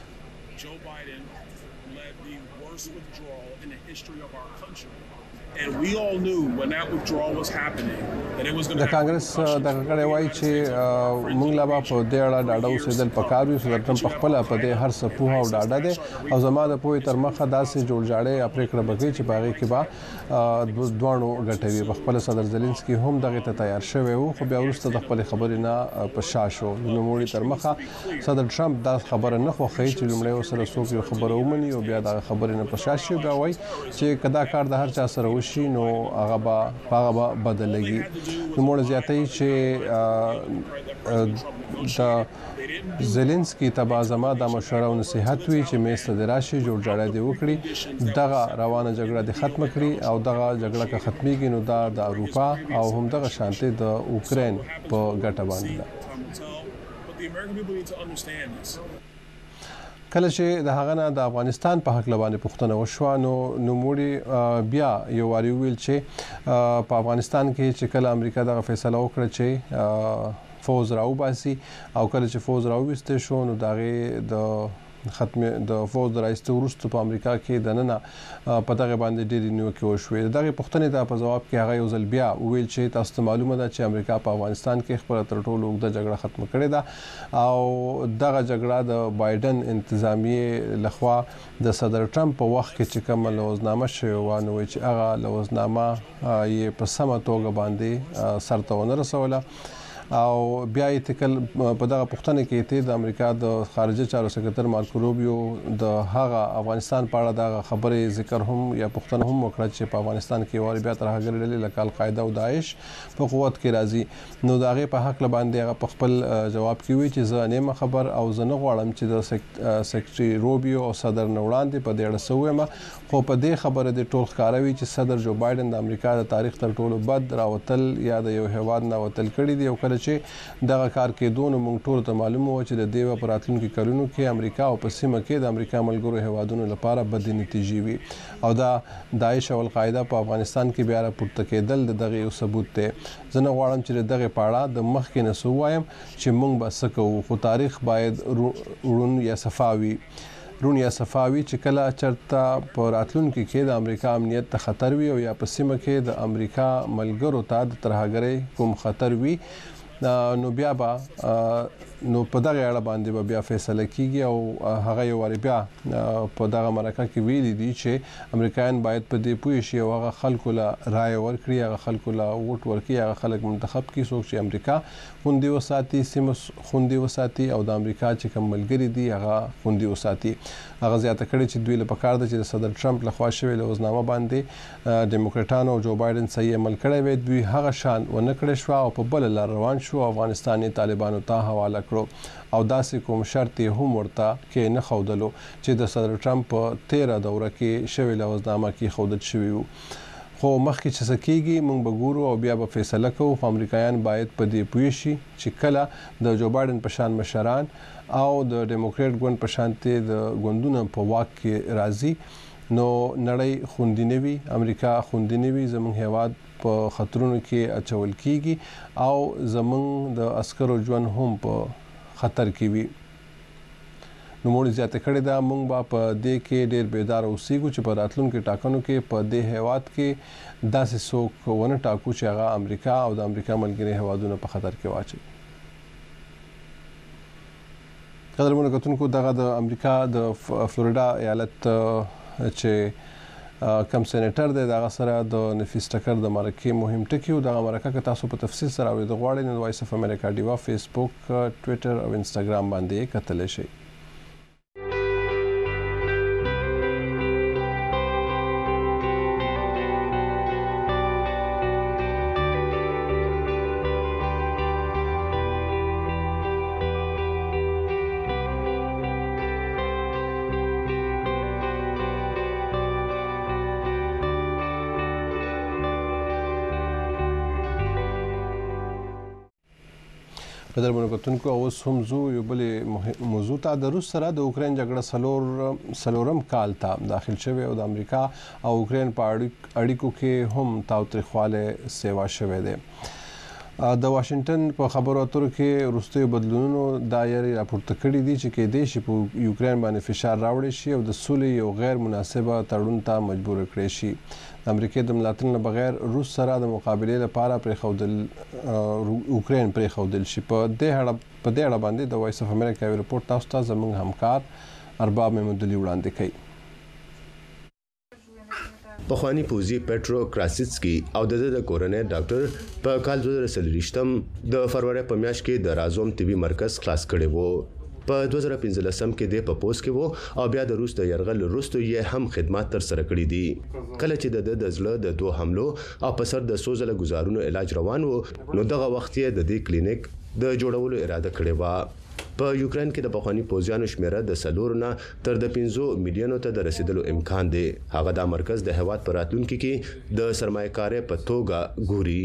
And we all knew when that withdrawal was happening that it was going to د کانګرس دغه غړي وایي چې موږ لا په دې اړه ډاډه اوسېدل پکار وي. صدر ټرمپ خپل په دې هر څه پوها او ډاډه دي او زما د پوهې تر مخه داسې جوړ جاړې اپریکړه بګي چې باغې کې با دوانو غټوي. په خپل صدر زيلنسکي هم دغه ته تیار شوی وو خو بیا وروسته د خپل خبرې نه په شاشو نو موږ تر مخه صدر ټرمپ دا خبره نه خوخی چې لمړی وسره څوک یو خبره ومني او بیا دا خبرې نه په شاشي بیا وایي چې کدا کار د هر چا سره شي نو هغه به هغه به بدلېږي. نو موږ زیاتې چې د زيلنسکي تبع زما د مشوره او نصيحت وی چې مېسته د راشي جوړ جاړه دی وکړي دغه روانه جګړه د ختم کړي او دغه جګړه که ختميږي نو دا د اروپا او هم دغه شانتي د اوکرين په ګټه باندې ده. کله چې د هغه نه د افغانستان په حق باندې پوښتنه وشو نو نوموړي بیا یو واری ویل چې په افغانستان کې چې کله امریکا دغه فیصله وکړه چې فوز راوباسي او کله چې فوز راوبسته شو نو دغه د ختم د فوز د رئیس ورستو په امریکا کې د نننه په دغه باندې ډېری نیوکې وشوې. دغه پوښتنې ته په جواب کې هغه یو ځل بیا ویل چې تاسو معلومه ده چې امریکا په افغانستان کې خپل تر ټولو اوږده جګړه ختم کړې ده او دغه جګړه د بایدن انتظامیه لخوا د صدر ټرمپ په وخت کې چې کوم لوزنامه شوی و نو چې هغه لوزنامه یې په سمه توګه باندې سرته ونه رسوله او بیا یې تکل په دغه پښتنه کې ته د امریکا د خارجه چارو سکرټر مارکو روبیو د هغه افغانستان په اړه د خبرې ذکر هم یا پښتنه هم وکړه چې په افغانستان کې واری بیا تر هغه ډلې لکه القاعده او داعش په قوت کې راځي نو دغه په حق باندې هغه په خپل جواب کې وی چې زه نه خبر او زه نه غواړم چې د سکرټري روبیو او صدر نوړاندې په دې اړه سوېما خو په دې خبره د ټول ښکاروي چې صدر جو بایدن د امریکا د تاریخ تر ټولو بد راوتل یا د یو هواد نه وتل کړي دی او کله چې دغه کار کې دونه مونږ ټول ته معلومه و چې د دیو پر راتلونکو کلونو کې امریکا او په سیمه کې د امریکا ملګرو هوادونو لپاره بد نتیجې وي او دا داعش او القاعده په افغانستان کې بیا راپورته کېدل د دغه یو ثبوت دی. زه نه غواړم چې دغه پاړه د مخ کې نسو وایم چې مونږ به سکو خو تاریخ باید ورون یا صفاوي رون یا صفاوي چې کله چرته په راتلونکو کې د امریکا امنیت ته خطر وي او یا په سیمه کې د امریکا ملګرو ته د ترهګرۍ کوم خطر وي نو بیا به نو په دغه اړه باندې به بیا فیصله کیږي او هغه یو وری بیا په دغه مرکه کې ویلي دي چې امریکایان باید په دې پوه شي او هغه خلکو له رائے ورکړي هغه خلکو له ووټ ورکړي هغه خلک منتخب کړي څوک چې امریکا خوندي وساتي سیمه خوندي وساتي او د امریکا چې کوم ملګري دي هغه خوندي وساتي هغه زیاته کړي چې دوی له پکار د چې صدر ټرمپ لخوا شوی لوزنامه باندې ډیموکراټانو او جو بایدن صحیح عمل کړی وي دوی هغه شان ونه کړی شو او په بل لار روان شو افغانستان طالبانو ته حواله کړو او داسې کوم شرط هم ورته کې نه خودلو چې د صدر ټرمپ په تیره دوره کې شوی لوزنامه کې خودت شوی وو خو مخکې چې سکیږي موږ به ګورو او بیا به فیصله کوو خو امریکایان باید په دې پوه شي چې کله د جو بایدن په شان مشران او د ډیموکریټ ګوند په شانتي د ګوندونو په واک کې راځي نو نړۍ خوندي نه وي امریکا خوندي نه وي زموږ هیواد په خطرونو کې اچول کیږي او زموږ د عسکرو ژوند هم په خطر کې وي نو موږ زیاته کړې ده موږ به په دې کې ډېر بیدار اوسېږو چې په راتلونکو ټاکنو کې په دې هیواد کې داسې څوک ونه ټاکو چې هغه امریکا او د امریکا ملګري هیوادونه په خطر کې واچوي قدرمنو کتونکو دغه د امریکا د فلوریدا ایالت چې کم سېنیټر دی دغه سره د نفیس ټکر د مرکه مهم ټکی او دغه مرکه که تاسو په تفصیل سره اورئ د غواړئ نو وایس اف امریکا ډیوا فیسبوک ټوئیټر او انستګرام باندې کتلی شئ قدرمنو کتونکو اوس هم زو یو بل موضوع ته د روس سره د اوکرين جګړه سلور سلورم کال ته داخل شوی او د امریکا او اوکرين په اړیکو کې هم تاوتریخواله سیوا شوی دی د واشنگټن په خبرو اترو کې وروستیو بدلونونو دایره راپورته کړي دي چې کې د شي په یوکرين باندې فشار راوړي شي او د سولې یو غیر مناسبه تړون ته مجبور کړي شي د امریکا د ملاتړ نه بغیر روس سره د مقابله لپاره پرې خودل اوکرين پرې خودل شي په دې اړه په دې اړه باندې د وایس اف امریکا یو رپورت تاسو ته زموږ همکار ارباب محمودلی وړاندې کوي پخوانی پوزي پټرو کراسټسکي او د د کورنۍ ډاکټر په کال دوه هزار سلويشتم د فروری په میاشت کې د رازوم طبي مرکز خلاص کړي وو په دوه هزار پنځلسم کې د پپوس کې وو او بیا د روس د يرغل وروسته یې هم خدمات تر سره کړې دي کله چې د د زړه د دوه حملو او په سر د سوزله گزارونو علاج روان وو نو دغه وخت یې د دې کلینیک د جوړولو اراده کړې و په یوکرين کې د بخوانی پوزیانو شمیره د سلورنا تر د پنځو میلیونو ته د رسیدلو امکان دی هغه د مرکز د هواد پراتونکو کې د سرمایه‌کاري په توګه ګوري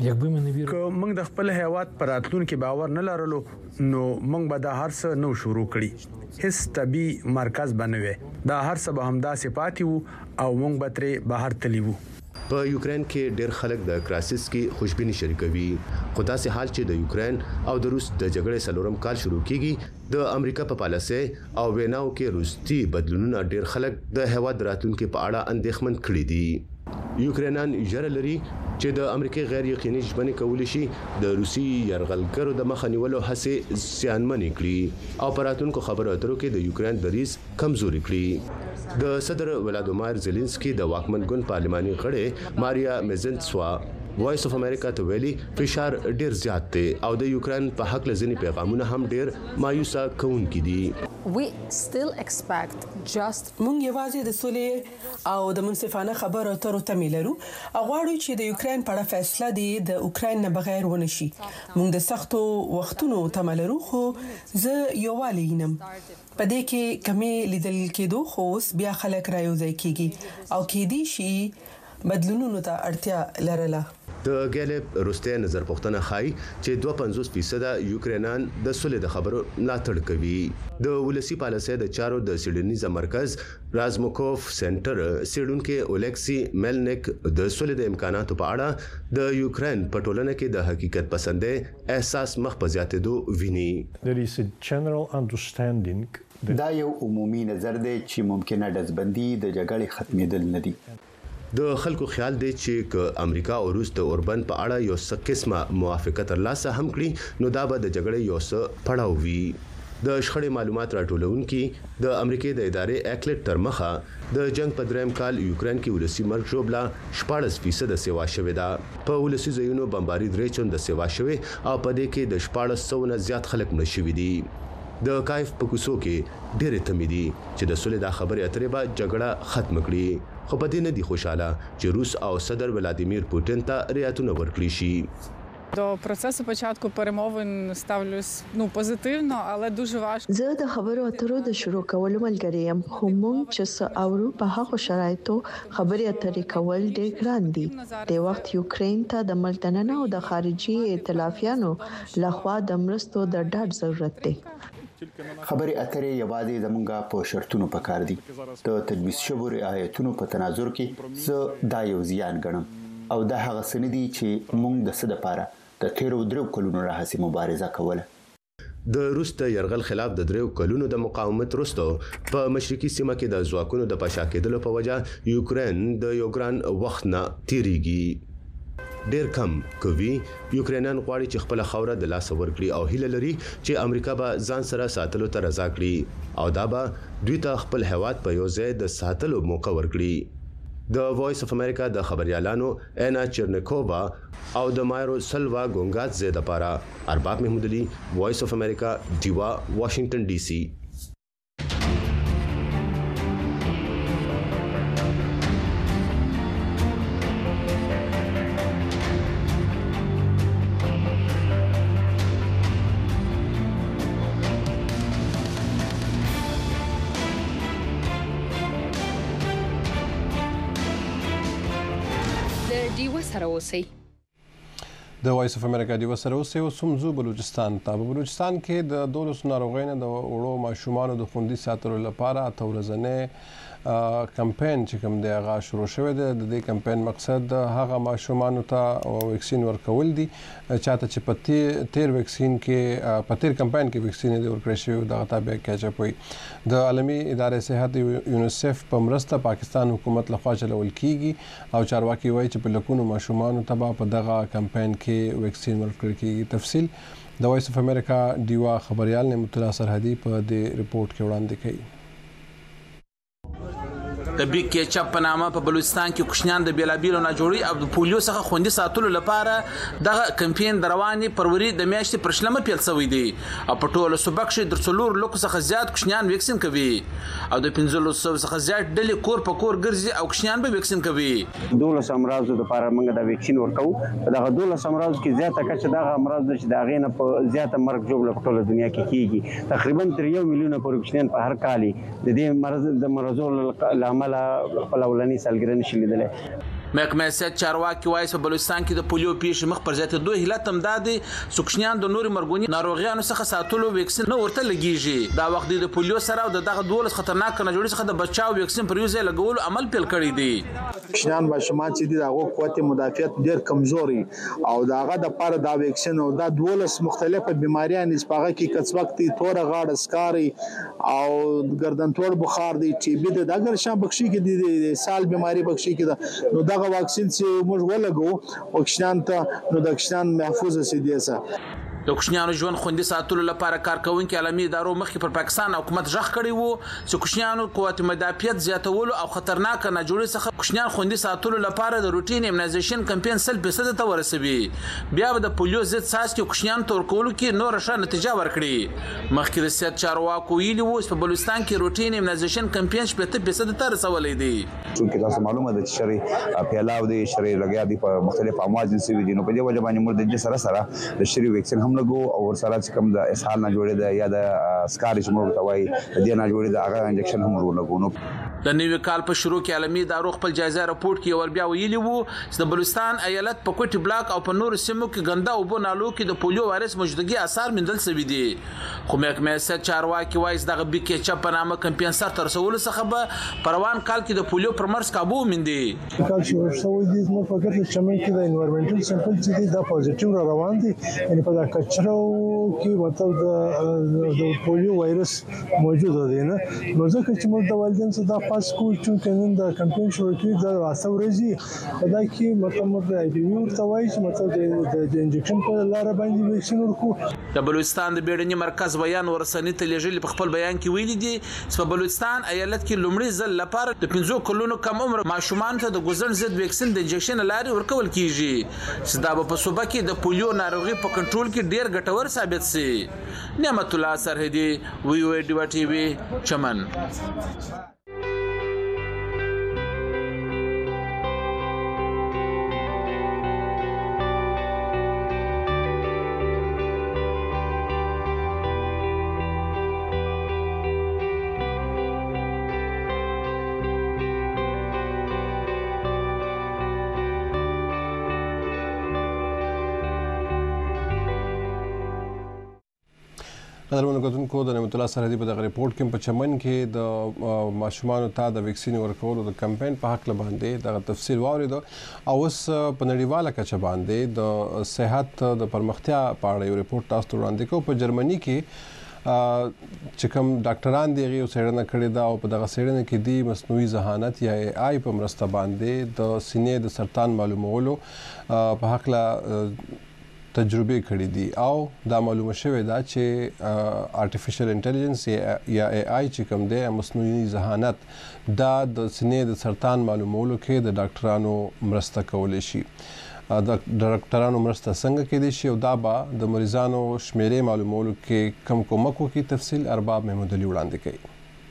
که موږ د خپل هیواد پر راتلونکو باور نه لرلو نو موږ به د هر څه نو شروع کړی هیڅ طبي مرکز بنوي دا هر څه به همدا صفات وو او موږ به ترې بهر تلیو په یوکرين کې ډېر خلک د کراسټسکي خوشبيني شریکوي خو داسې حال چې د یوکرين او د روس د جګړې سلورم کال شروع کیږي د امریکا په پالیسي او ویناو کې روسي بدلونونه ډېر خلک د هواد راتلونکو په اړه اندېښمن کړي دي یوکرینان اجازه لري چې د امریکای غیر یقیني ژمنې کول شي د روسي يرغلګرو د مخنیولو هڅې زیانمنې کړي او پراتونکو خبرو اترو کې د یوکرين دریز کمزوري کړي د صدر ولادیمیر زيلنسکي د واکمن ګوند پارلماني غړي ماریا میزنټسوا وایس اف امریکا ته ویلي فشار ډیر زیات دی او د یوکرين په حق لزنی پیغامونه هم ډیر مایوسه کوونکي دي we still expect just مونږ یوازې د سولې او د منصفانه خبرو اترو تمه لرو او غواړو چې د یوکرين په اړه فیصله دی د اوکرين نه بغیر ونه شي مونږ د سختو وختونو تمه لرو خو زه یووالی نم په دې کې کمی لیدل کېدو خو بیا خلک رايوځي کیږي او کې دي شي بدلونونو ته اړتیا لرله د ګلب روسته نظر پښتنه خای چې دوه پنځوس فیصد یوکرینان د سولې د خبرو ملاتړ کوي د ولسی پالیسي د چارو د سیډنیز مرکز رازموکوف سنټر سیډونکو اولکسي ملنیک د سولې د امکاناتو په اړه د یوکرين په ټولنه کې د حقیقت پسندې احساس مخ په زیاتېدو ویني there is a general understanding دا یو عمومي نظر دی چې ممکنه دزبندي د جګړې ختمېدل نه دي د خلکو خیال دی چې ک امریکا او روس د اوربن په اړه یو څه قسمه موافقت ترلاسه هم کړي نو دا به د جګړې یو څه پړاو وي. د شخړې معلومات راټولونکي د امریکای د ادارې اکلټ تر مخه د جنگ په دریم کال یوکرين کې ولسی مرګ ژوبلا شپږ فیصد سیوا شوې ده. په ولسی ځایونو بمباری درې چون د سیوا شوې او په دې کې د شپږ سو نه زیات خلک مړ شوي دي. د کایف په کوڅو کې ډېر تمې دي چې د سولې د خبرې اترې به جګړه ختم کړي خو په دې نه دي خوشاله چې روس او صدر ولادیمیر پوتین ته رعایتونه ورکړي شي. До процесу початку перемовин ставлюсь ну позитивно, але дуже важко. زه د خبرو اترو د شروع کولو ملګری یم خو موږ چې څه اورو په هغه شرایطو خبرې اترې کول ډېر ګران دي. د وخت یوکرين ته د ملک دننه او د خارجي ائتلافیانو لخوا د مرستو د ډاډ ضرورت دی. خبرې اترې یوازې زمونږه په شرطونو پکار دي. د تجویز شوو رعایتونو په تناظر کې زه دا یو زیان ګڼم او دا هغه سندي چې موږ د څه لپاره د تیرو درو کلونو راهیسې مبارزه کوله. د روس د يرغل خلاف د درو کلونو د مقاومت وروسته په مشرقي سیمه کې د ځواکونو د پاشا کېدلو په وجه یوکرين د یو ګران وخت نه تیریږي. ډېر کم کوي یوکرینان غواړي چې خپل خوره د لاس ورکړي او هیله لري چې امریکا به ځان سره ساتلو ته رضا کړي او دا به دوی ته خپل هواد په یو ځای د ساتلو موقع ورکړي. د وایس اف امریکا د خبريالانو اینا چرنکووا او د مایرو سلوا ګونګات زید لپاره ارباب محمود علي وایس اف امریکا دیوا واشنگټن ډي سي. د وایس اف امریکا دی وسره اوسه او سمزو بلوچستان ته په بلوچستان کې د دولس ناروغیو د وړو ماشومانو د خوندي ساتلو لپاره تورزنه کمپاین چې کوم دی هغه شروع شوی دی. د دې کمپاین مقصد هغه ماشومانو ته ویکسین ورکول دي چاته چې په تیر ویکسین کې په تیر کمپاین کې ویکسین دی ورکړی شوی دغه تابع کېچ وي. د عالمي ادارې صحت یونیسف په مرسته پاکستان حکومت لخوا چلول کیږي او چارواکي وایي چې په لکونو ماشومانو ته په دغه کمپاین کې ویکسین ورکړل کیږي. تفصیل د وایس اف امریکا دیوا خبريال نعمت الله سرحدي په دې ریپورت کې وړاندې کړي. د بیگ کیچپ په نامه په بلوچستان کې کوشنیان د بیلابیلو ناجوړي او د پولیو څخه خوندي ساتلو لپاره دغه کمپاین د رواني پروري د میاشتې پرشلمه پیل شوی دی او په ټولو صوبک شي د څلور لکو څخه زیات کوشنیان ویکسین کوي او د پنځلو سو څخه زیات ډلې کور په کور ګرځي او کوشنیان به ویکسین کوي. دولس امراض د لپاره موږ د ویکسین ورکو دغه دولس امراض کې زیاته کچه دغه امراض چې د غینه په زیاته مرګ جوړ په ټوله دنیا کې کیږي. تقریبا تر یو میلیون پورې کوشنیان په هر کال د دې مرض د مرزو لامل ولني سالګرن شلیدلې. محکمه صحت چارواکي وایي په بلوچستان کې د پولیو پیښې مخ پر زیاتې دوه هلت هم دادي سوکشنیان د نوري مرګونی ناروغیانو څخه ساتلو ویکسین نه ورته لګیږي. دا وخت د پولیو سره او دغه دولس خطرناک ناجوړي څخه د بچاو ویکسین پر یو ځای لګول عمل پیل کړی دی. کوشنیان ماشومان چې دغه قوت مدافعت ډیر کمزوري او داغه د پر دا ویکسین او د دولس مختلفه بیماریاں نسبغه کې کڅوقتي تور غاړه سکاري او گردنتوړ بخار دی ټي بي د اگر شان بخشي کې د سال بیماری بخشي کې نو دغه واکسین چې موږ ولګو او کوشنیان ته نو د کوشنیان محفوظ سي دي سه. د کوشنیانو ژوند خوندي ساتلو لپاره کارکونکو عالمي ادارو مخکې پر پاکستان حکومت ژغ کړی وو چې کوشنیانو قوت مدافعت زیاتولو او خطرناک ناجوړي څخه کوشنیان خوندي ساتلو لپاره د روټین ایمنایزیشن کمپاین سل فیصد ته ورسوي. بیا د پولیو ضد ساسکي کوشنیان تور کولو کې نور ښه نتیجه ورکړي. مخکې د صحت چارواکو ویلي وو چې په بلوچستان کې روټین ایمنایزیشن کمپاین شپږ فیصد ته رسولې دي. چې تاسو معلومه ده چې شری پیلاو دي شری لګیا دي په مختلف امواج سوي دي نو په دې وجه باندې موږ د سره سره د شری ویکسین هم لګو او سره چې کوم د اسهال نه جوړې ده یا د سکاري چې موږ ته وایي د دې نه جوړې ده هغه انجکشن هم ورلګو. نو د نوي کال په شروع کې عالمي ادارو خپل جایزه راپورټ کې ور بیا ویلي وو چې د بلوچستان ایالت په کوټي بلاک او په نور سیمو کې ګنده او بو نالو کې د پولیو وایرس موجودګي اثار مندل سوي دي. خو محکمه صحت چارواکي وایي دغه بیگ کیچپ په نامه کمپاین سره تر څول څخه به پروان کال کې د پولیو پر مرز کابو مندي. کال شروع شوی دي نو په کې چې موږ کې د انوایرنمنټل سیمپل چې دا پوزټیو را روان دي یعنی په دا کچرو کې مطلب د پولیو وایرس موجود دی نه نو ځکه چې موږ د والدین څخه دا تاسو کو چې نن د کمپاین شروع کیږي د واسه ورځي دا کې مطلب د آی پی وی ورته وایي چې مطلب د انجکشن په لار باندې ویکسین ورکو. د بلوچستان د بیړني مرکز بیان ورسنی تلېجل په خپل بیان کې ویلي دي چې په بلوچستان ایالت کې لومړی ځل لپاره د پنځو کلونو کم عمر ماشومان ته د ګوزن ضد ویکسین د انجکشن لارې ورکول کیږي چې دا په صوبه کې د پولیو ناروغي په کنټرول کې ډیر ګټور ثابت شي. نعمت الله سرحدي وی او ډیوا ټي وي چمن. قدرمنو کتونکو د نعمت الله سرحدي په دغه ریپورت کې په چمن کې د ماشومانو ته د ویکسین ورکولو د کمپاین په حق باندې دغه تفصیل واورید او اوس په نړیواله کچه باندې د صحت د پرمختیا په اړه یو ریپورت تاسو ته وړاندې کوو. په جرمني کې چې کوم ډاکټران دي هغه څېړنه کړې ده او په دغه څېړنه کې د مصنوعي ذهانت یا ای آی په مرسته باندې د سینې د سرطان معلومولو په حق تجربه کړې دي او دا معلومه شوې ده چې آرټیفیشل انټيليجنس یا ای آی چې کوم دی مصنوعي ذهانت دا د سینې د سرطان معلومولو کې د ډاکټرانو مرسته کولی شي. د ډاکټرانو مرسته څنګه کېدای شي او دا به د مریضانو شمیرې معلومولو کې کم کومک وکړي. تفصیل ارباب محمود علي وړاندې کوي.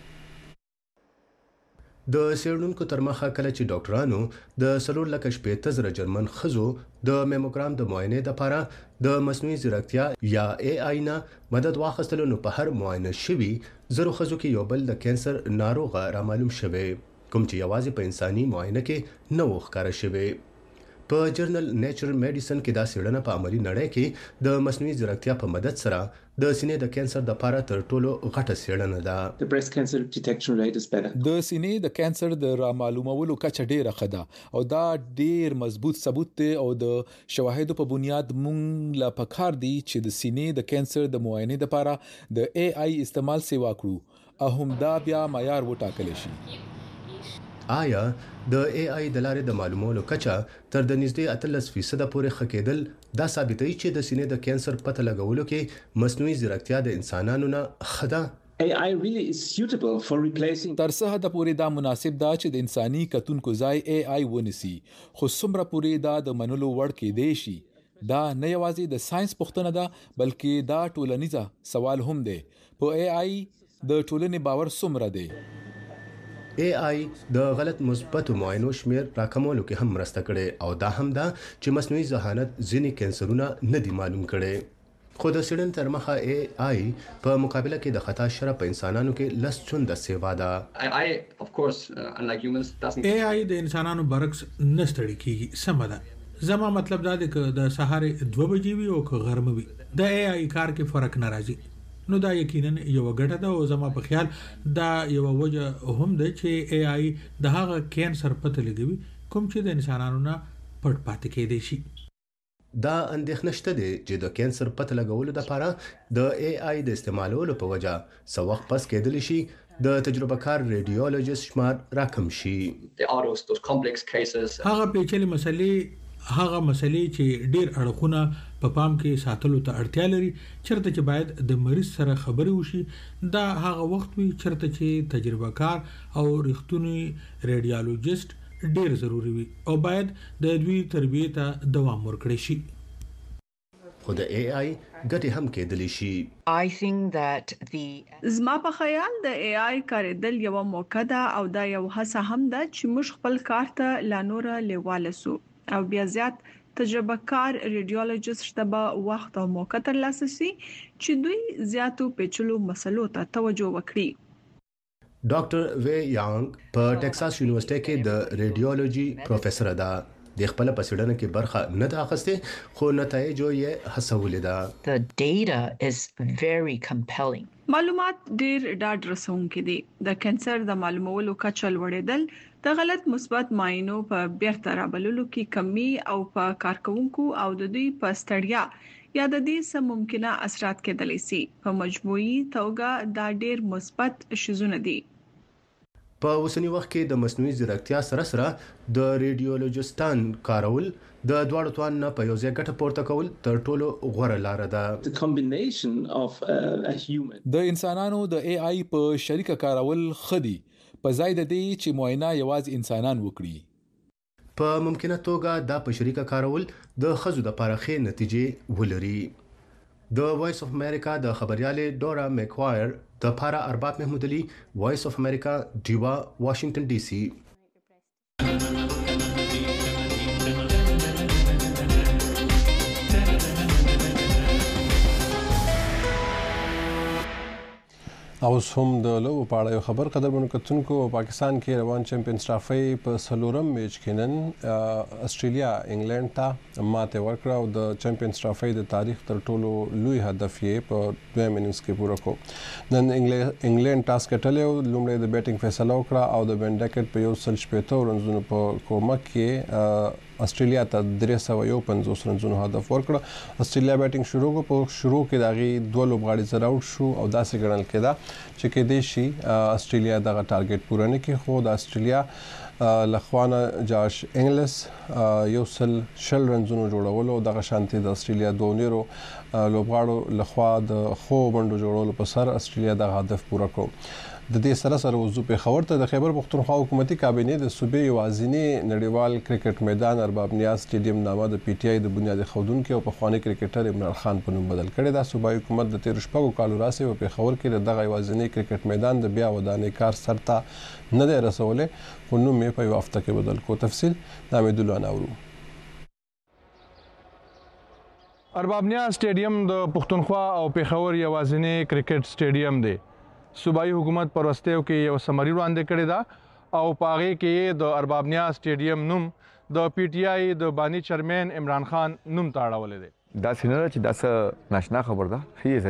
د سیرونکو تر مخه کله چې ډاکټرانو د سلور لکه شپېته زره جرمن ښځو د میموګرام د معاینې لپاره د مصنوعي ځیرکتیا یا ای آی نه مدد واخیستلو نو په هر معاینه شوي زرو ښځو کې یو بل د کینسر ناروغه رامعلوم شوی کوم چې یوازې په انساني معاینه کې نه و ښکاره شوی. په جرنل نیچر میډیسن کې دا څېړنه په عملي نړۍ کې د مصنوعي ځیرکتیا په مدد سره د سینې د کینسر د لپاره تر ټولو غټه څېړنه ده. The breast cancer detection rate is better. د سینې د کینسر د را معلومولو کچه ډیره ښه ده او دا ډیر مضبوط ثبوت دی او د شواهدو په بنیاد مونږ لا پکار دي چې د سینې د کینسر د معاینې لپاره د ای آی استعمال سیوا کړو او هم دا بیا معیار وټاکل شي. آیا د ای آی د لارې د معلومولو کچه تر د نږدې اتلس فیصد پورې ښه کېدل دا ثابتوي چې د سینې د کینسر پته لګولو کې مصنوعي ځیرکتیا د انسانانو نه ښه ده؟ A I really is suitable for replacing تر څه حد پورې دا مناسب ده چې د انساني کتونکو ځای ای آی ونیسي خو څومره پورې دا د منلو وړ کېدای شي دا نه یوازې د ساينس پوښتنه ده بلکې دا ټولنیزه سوال هم دی. په ای آی د ټولنې باور څومره دی؟ ای آی د غلط مثبتو معاینو شمیر راکمولو کې هم مرسته کړې او دا هم ده چې مصنوعي ذهانت ځینې کینسرونه نه دي معلوم کړي. خو د څېړنې تر مخه ای آی په مقابله کې د خطا شرح په انسانانو کې لس چنده سیوا ده. I of course uh, unlike humans doesn't ای آی د انسانانو برعکس نه ستړي کیږي. سمه ده. زما مطلب دا دی چې د سهار دوه بجې وي او که غرمه وي د ای آی کار کې فرق نه راځي. نو دا یقینا یو ګټه ده او زما په خیال دا یو وجه هم ده چې ای آی د هغه کینسر پته لګوي کوم چې د انسانانو نه پټ پاتې کېدای شي. دا اندېښنه شته دی چې د کینسر پته لګولو لپاره د ای آی د استعمالولو په وجه څه وخت پس کېدلی شي د تجربه کار ریډیولوژیست شمار راکم شي. هغه پیچلې مسلې هغه مسلې چې ډیر اړخونه په پام کې ساتلو ته اړتیا لري چرته چې باید د مریض سره خبرې وشي دا هغه وخت وي چرته چې تجربه کار او رښتونی ریډیولوژیست ډیر ضروری وي او باید د دوی تربیه ته دوام ورکړي شي. خو د ای آی ګټې هم کېدلی شي. I think that the زما په خیال د ای آی کارېدل یو موقع ده او دا یو هڅه هم ده چې موږ خپل کار ته لا نور لیواله سو او بیا زیات تجربه کار ریډیولوژیست ته به وخت او موقع ترلاسه شي چې دوی زیاتو پیچلو مسلو ته توجه وکړي. ډاکټر وی یانګ په ټکساس یونیورسيټي کې د ریډیولوژي پروفیسور ده. د خپل پسړنه کې برخه نه ده اخسته خو نتایج یې حسولې ده. The data is very compelling. معلومات ډیر ډاډ رسونکي دي. د کینسر د معلومولو کچه لوړېدل د غلط مثبت معاینو په بیرته رابللو کې کمی او په کارکونکو او د دوی په ستړیا یا د دې سم ممکنه اثرات کېدلی شي. په مجموعي توګه دا ډیر مثبت شیزونه دي. په اوسنی وخت کې د مصنوعي ځیرکتیا سره سره د ریډیولوژیستان کارول د دواړو توان نه په یو ځای ګټه پورته کول تر ټولو غوره لار ده. د انسانانو د ای آی په شریکه کارول خدي په ځای د دې چې معاینه یوازې انسانان وکړي. په ممکنه توګه دا په شریکه کارول د خزو د پارخې نتیجې ولري. د وایس اف امریکا د خبريالې ډورا میکوایر د پارا ارباب محمود علي، وایس اف امریکا، ډیوا، واشنگټن ډي سي. اوس هم د لوبو په اړه یو خبر قدرمنو کتونکو. پاکستان کې روان چمپیونز ټرافي په څلورم میچ کې نن استرالیا انګلند ته ماته ورکړه او د چمپیونز ټرافي د تاریخ تر ټولو لوی هدف یې په دویم اننګز کې پوره کړ. نن انګلند ټاس ګټلی او لومړی د بیټینګ فیصله وکړه او د بن ډکټ په یو سل شپېته رنزونو په کومک کې استرالیا ته درې سوه یو پنځوس رنزونو هدف ورکړه. استرالیا بیټینګ شروع کړ. په شروع کې د هغې دوه لوبغاړي زر آوټ شو او داسې ګڼل کېده چې کېدای شي استرالیا دغه ټارګټ پوره نه کړي، خو د استرالیا له خوا نه جاش انګلس یو سل شل رنزونو جوړولو او دغه شانتې د استرالیا دوه نیرو لوبغاړو له خوا د ښو منډو جوړولو په سر استرالیا دغه هدف پوره کړو. د دې سره سره وضو پېښور ته د خیبر پښتونخوا حکومتي کابینې د صوبې یوازینی نړیوال کرکټ میدان ارباب نیاز سټیډیم نامه د پی ټی آی د بنیاد ایښودونکي او پخوانی کرکټر عمران خان په نوم بدل کړی ده. صوبایي حکومت د تېرو شپږو کالو راهیسې په پېښور کې د دغه یوازینی کرکټ میدان د بیا ودانۍ کار سرته نه دی رسولی، خو نوم یې په یوه هفته کې بدل کړو. تفصیل د حمیدالله ناورو. ارباب نیاز سټیډیم د پښتونخوا او پېښور یوازینی کرکټ سټیډیم دی. صوبایي حکومت پر وروستیو کې یو سمري وړاندې کړې ده او په هغې کې د ارباب نیاز سټیډیم نوم د پی ټي آی د بانی چیرمین عمران خان نوم ته اړولی دی. داسې نه ده چې دا څه ناشنا خبر ده. هی از ا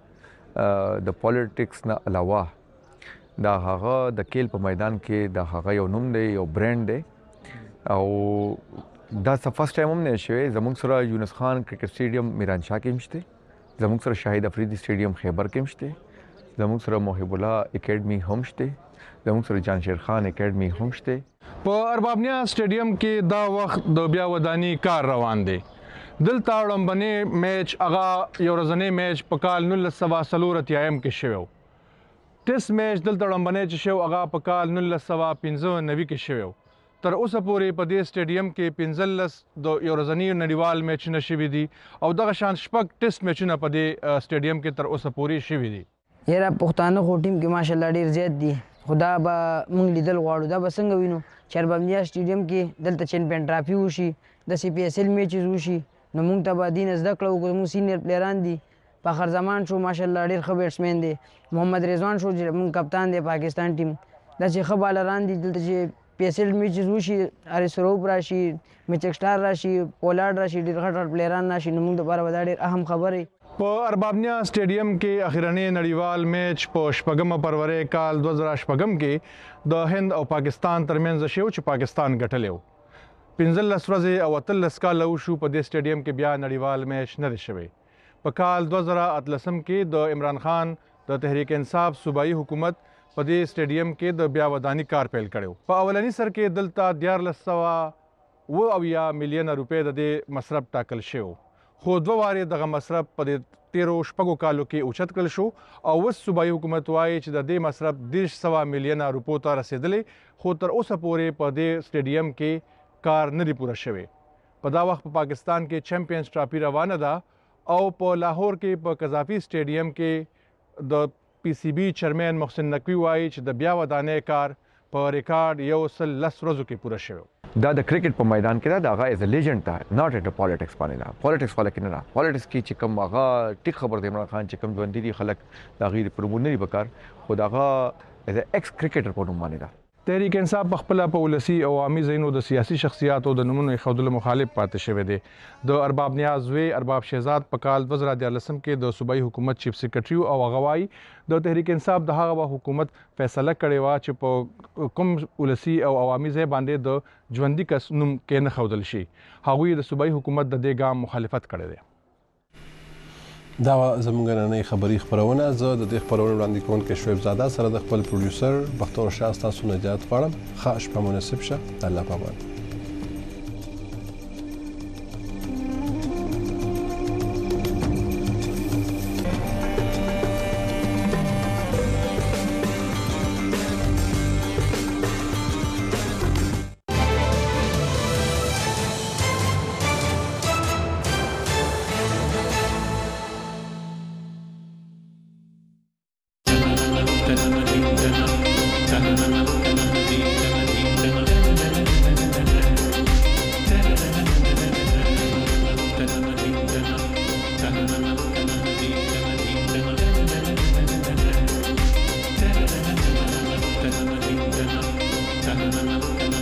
لیجنډ. د پالیټکس نه علاوه دا هغه د کیل په میدان کې د هغه یو نوم دی، یو برانډ دی او دا څه فرست ټایم هم نه شوی. زموږ سره یونس خان کرکټ سټیډیم میرانشاه کې هم شته، زموږ سره شاهد افریدي سټیډیم خیبر کې هم شته، زموږ سره محب الله اکیډمي هم شته، زموږ سره جانشیر خان اکیډمي هم شته. په ارباب نیاز سټیډیم کې دا وخت د بیا وداني کار روان دی. دلته وړاندې میچ هغه یو ورځنی میچ په کال نولس سوه څلور اتیایم کې شوی و. ټیسټ میچ دلته وړاندې چې شو هغه په کال نولس سوه پنځه نوي کې شوی و. تر اوسه پورې په دې سټیډیم کې پنځلس د یو ورځني نړیوال میچونه شوي دي او دغه شان شپږ ټیسټ میچونه په دې سټیډیم کې تر اوسه پورې شوي دي. یاره پښتانه خو ټیم کې ماشاءالله ډېر زیات دي، خو دا به موږ لیدل غواړو. دا به څنګه وینو چې ارباب نیاز سټیډیم کې دلته چمپیون ټرافي وشي، داسې پی ایس ایل میچز وشي، نو موږ ته به دین زده کړه وکړو. زموږ سینیر پلیران دي، فخر زمان شو ماشاءالله ډېر ښه بیټسمین دی، محمد رضوان شو چې موږ کپتان دی پاکستان ټیم، داسې ښه بالران دي. دلته چې پی ایس ایل میچز وشي، حارث روب راشي، میچک سټار راشي، پولارډ راشي، ډېر غټ غټ پلیران راشي، نو موږ دپاره به دا ډېر اهم خبرې. په ارباب نیاز سټیډیم کې اخرنی نړیوال میچ په شپږمه فروری کال دوه زره شپږم کې د هند او پاکستان ترمنځ شو چې پاکستان ګټلی و. پنځلس ورځې او اتلس کاله وشو په دې سټیډیم کې بیا نړیوال میچ نه دی شوی. په کال دوه زره اتلسم کې د عمران خان د تحریک انصاف صوبایي حکومت په دې سټیډیم کې د بیا وداني کار پیل کړی و. په اولني سر کې دلته دیارلس سوه اوه اویا میلیونه روپۍ د دې مصرف ټاکل شوی و، خو دوه وارې دغه مصرف په دې تیرو شپږو کالو کې اوچت کړل شو او اوس صوبایي حکومت وایي چې د دې مصرف دېرش سوه میلیونه روپو ته رسېدلی، خو تر اوسه پورې په دې سټیډیم کې کار نه دی پوره شوی. په دا وخت په پاکستان کې چمپیونز ټرافي روانه ده او په لاهور کې په قذافي سټیډیم کې د پی سی بي چیرمین محسن نقوي وایي چې د بیا ودانۍ کار په ریکارډ یو سل لس ورځو کې پوره شوی. دا د کرکټ په میدان کې دا هغه از ا لیجنډ ده، ناٹ اټ پالیټکس باندې ده. پالیټکس خلک نه ده، پالیټکس کې چې کوم هغه ټیک خبر دی عمران خان چې کوم ژوندي دي خلک د هغې پروموټ نه دي پکار، خو د هغه از ا ایکس کرکټر په نوم باندې ده. تحریک انصاف په خپله په ولسي او عامي ځایونو د سیاسي شخصیاتو د نومونو ایښودلو مخالف پاتې شوی دی. د ارباب نیاز زوی ارباب شهزاد په کال دوه زره دیارلسم کې د صوبایي حکومت چیف سیکرټري او هغه وایي د تحریک انصاف د هغه وخت حکومت فیصله کړې وه چې په کوم ولسي او عوامي ځای باندې د ژوندي کس نوم کې نه ښودل شي. هغوی د صوبایي حکومت د دې ګام مخالفت کړی دی. دا زموږ نننۍ خبري خبرونه زه د دې خبرونو وړاندې کوونکی شعیب زاده سره د خپل پروډوسر بختور شاه تاسو نجات غواړم. ښه شپه مناسب شه. الله پامان. Thank you.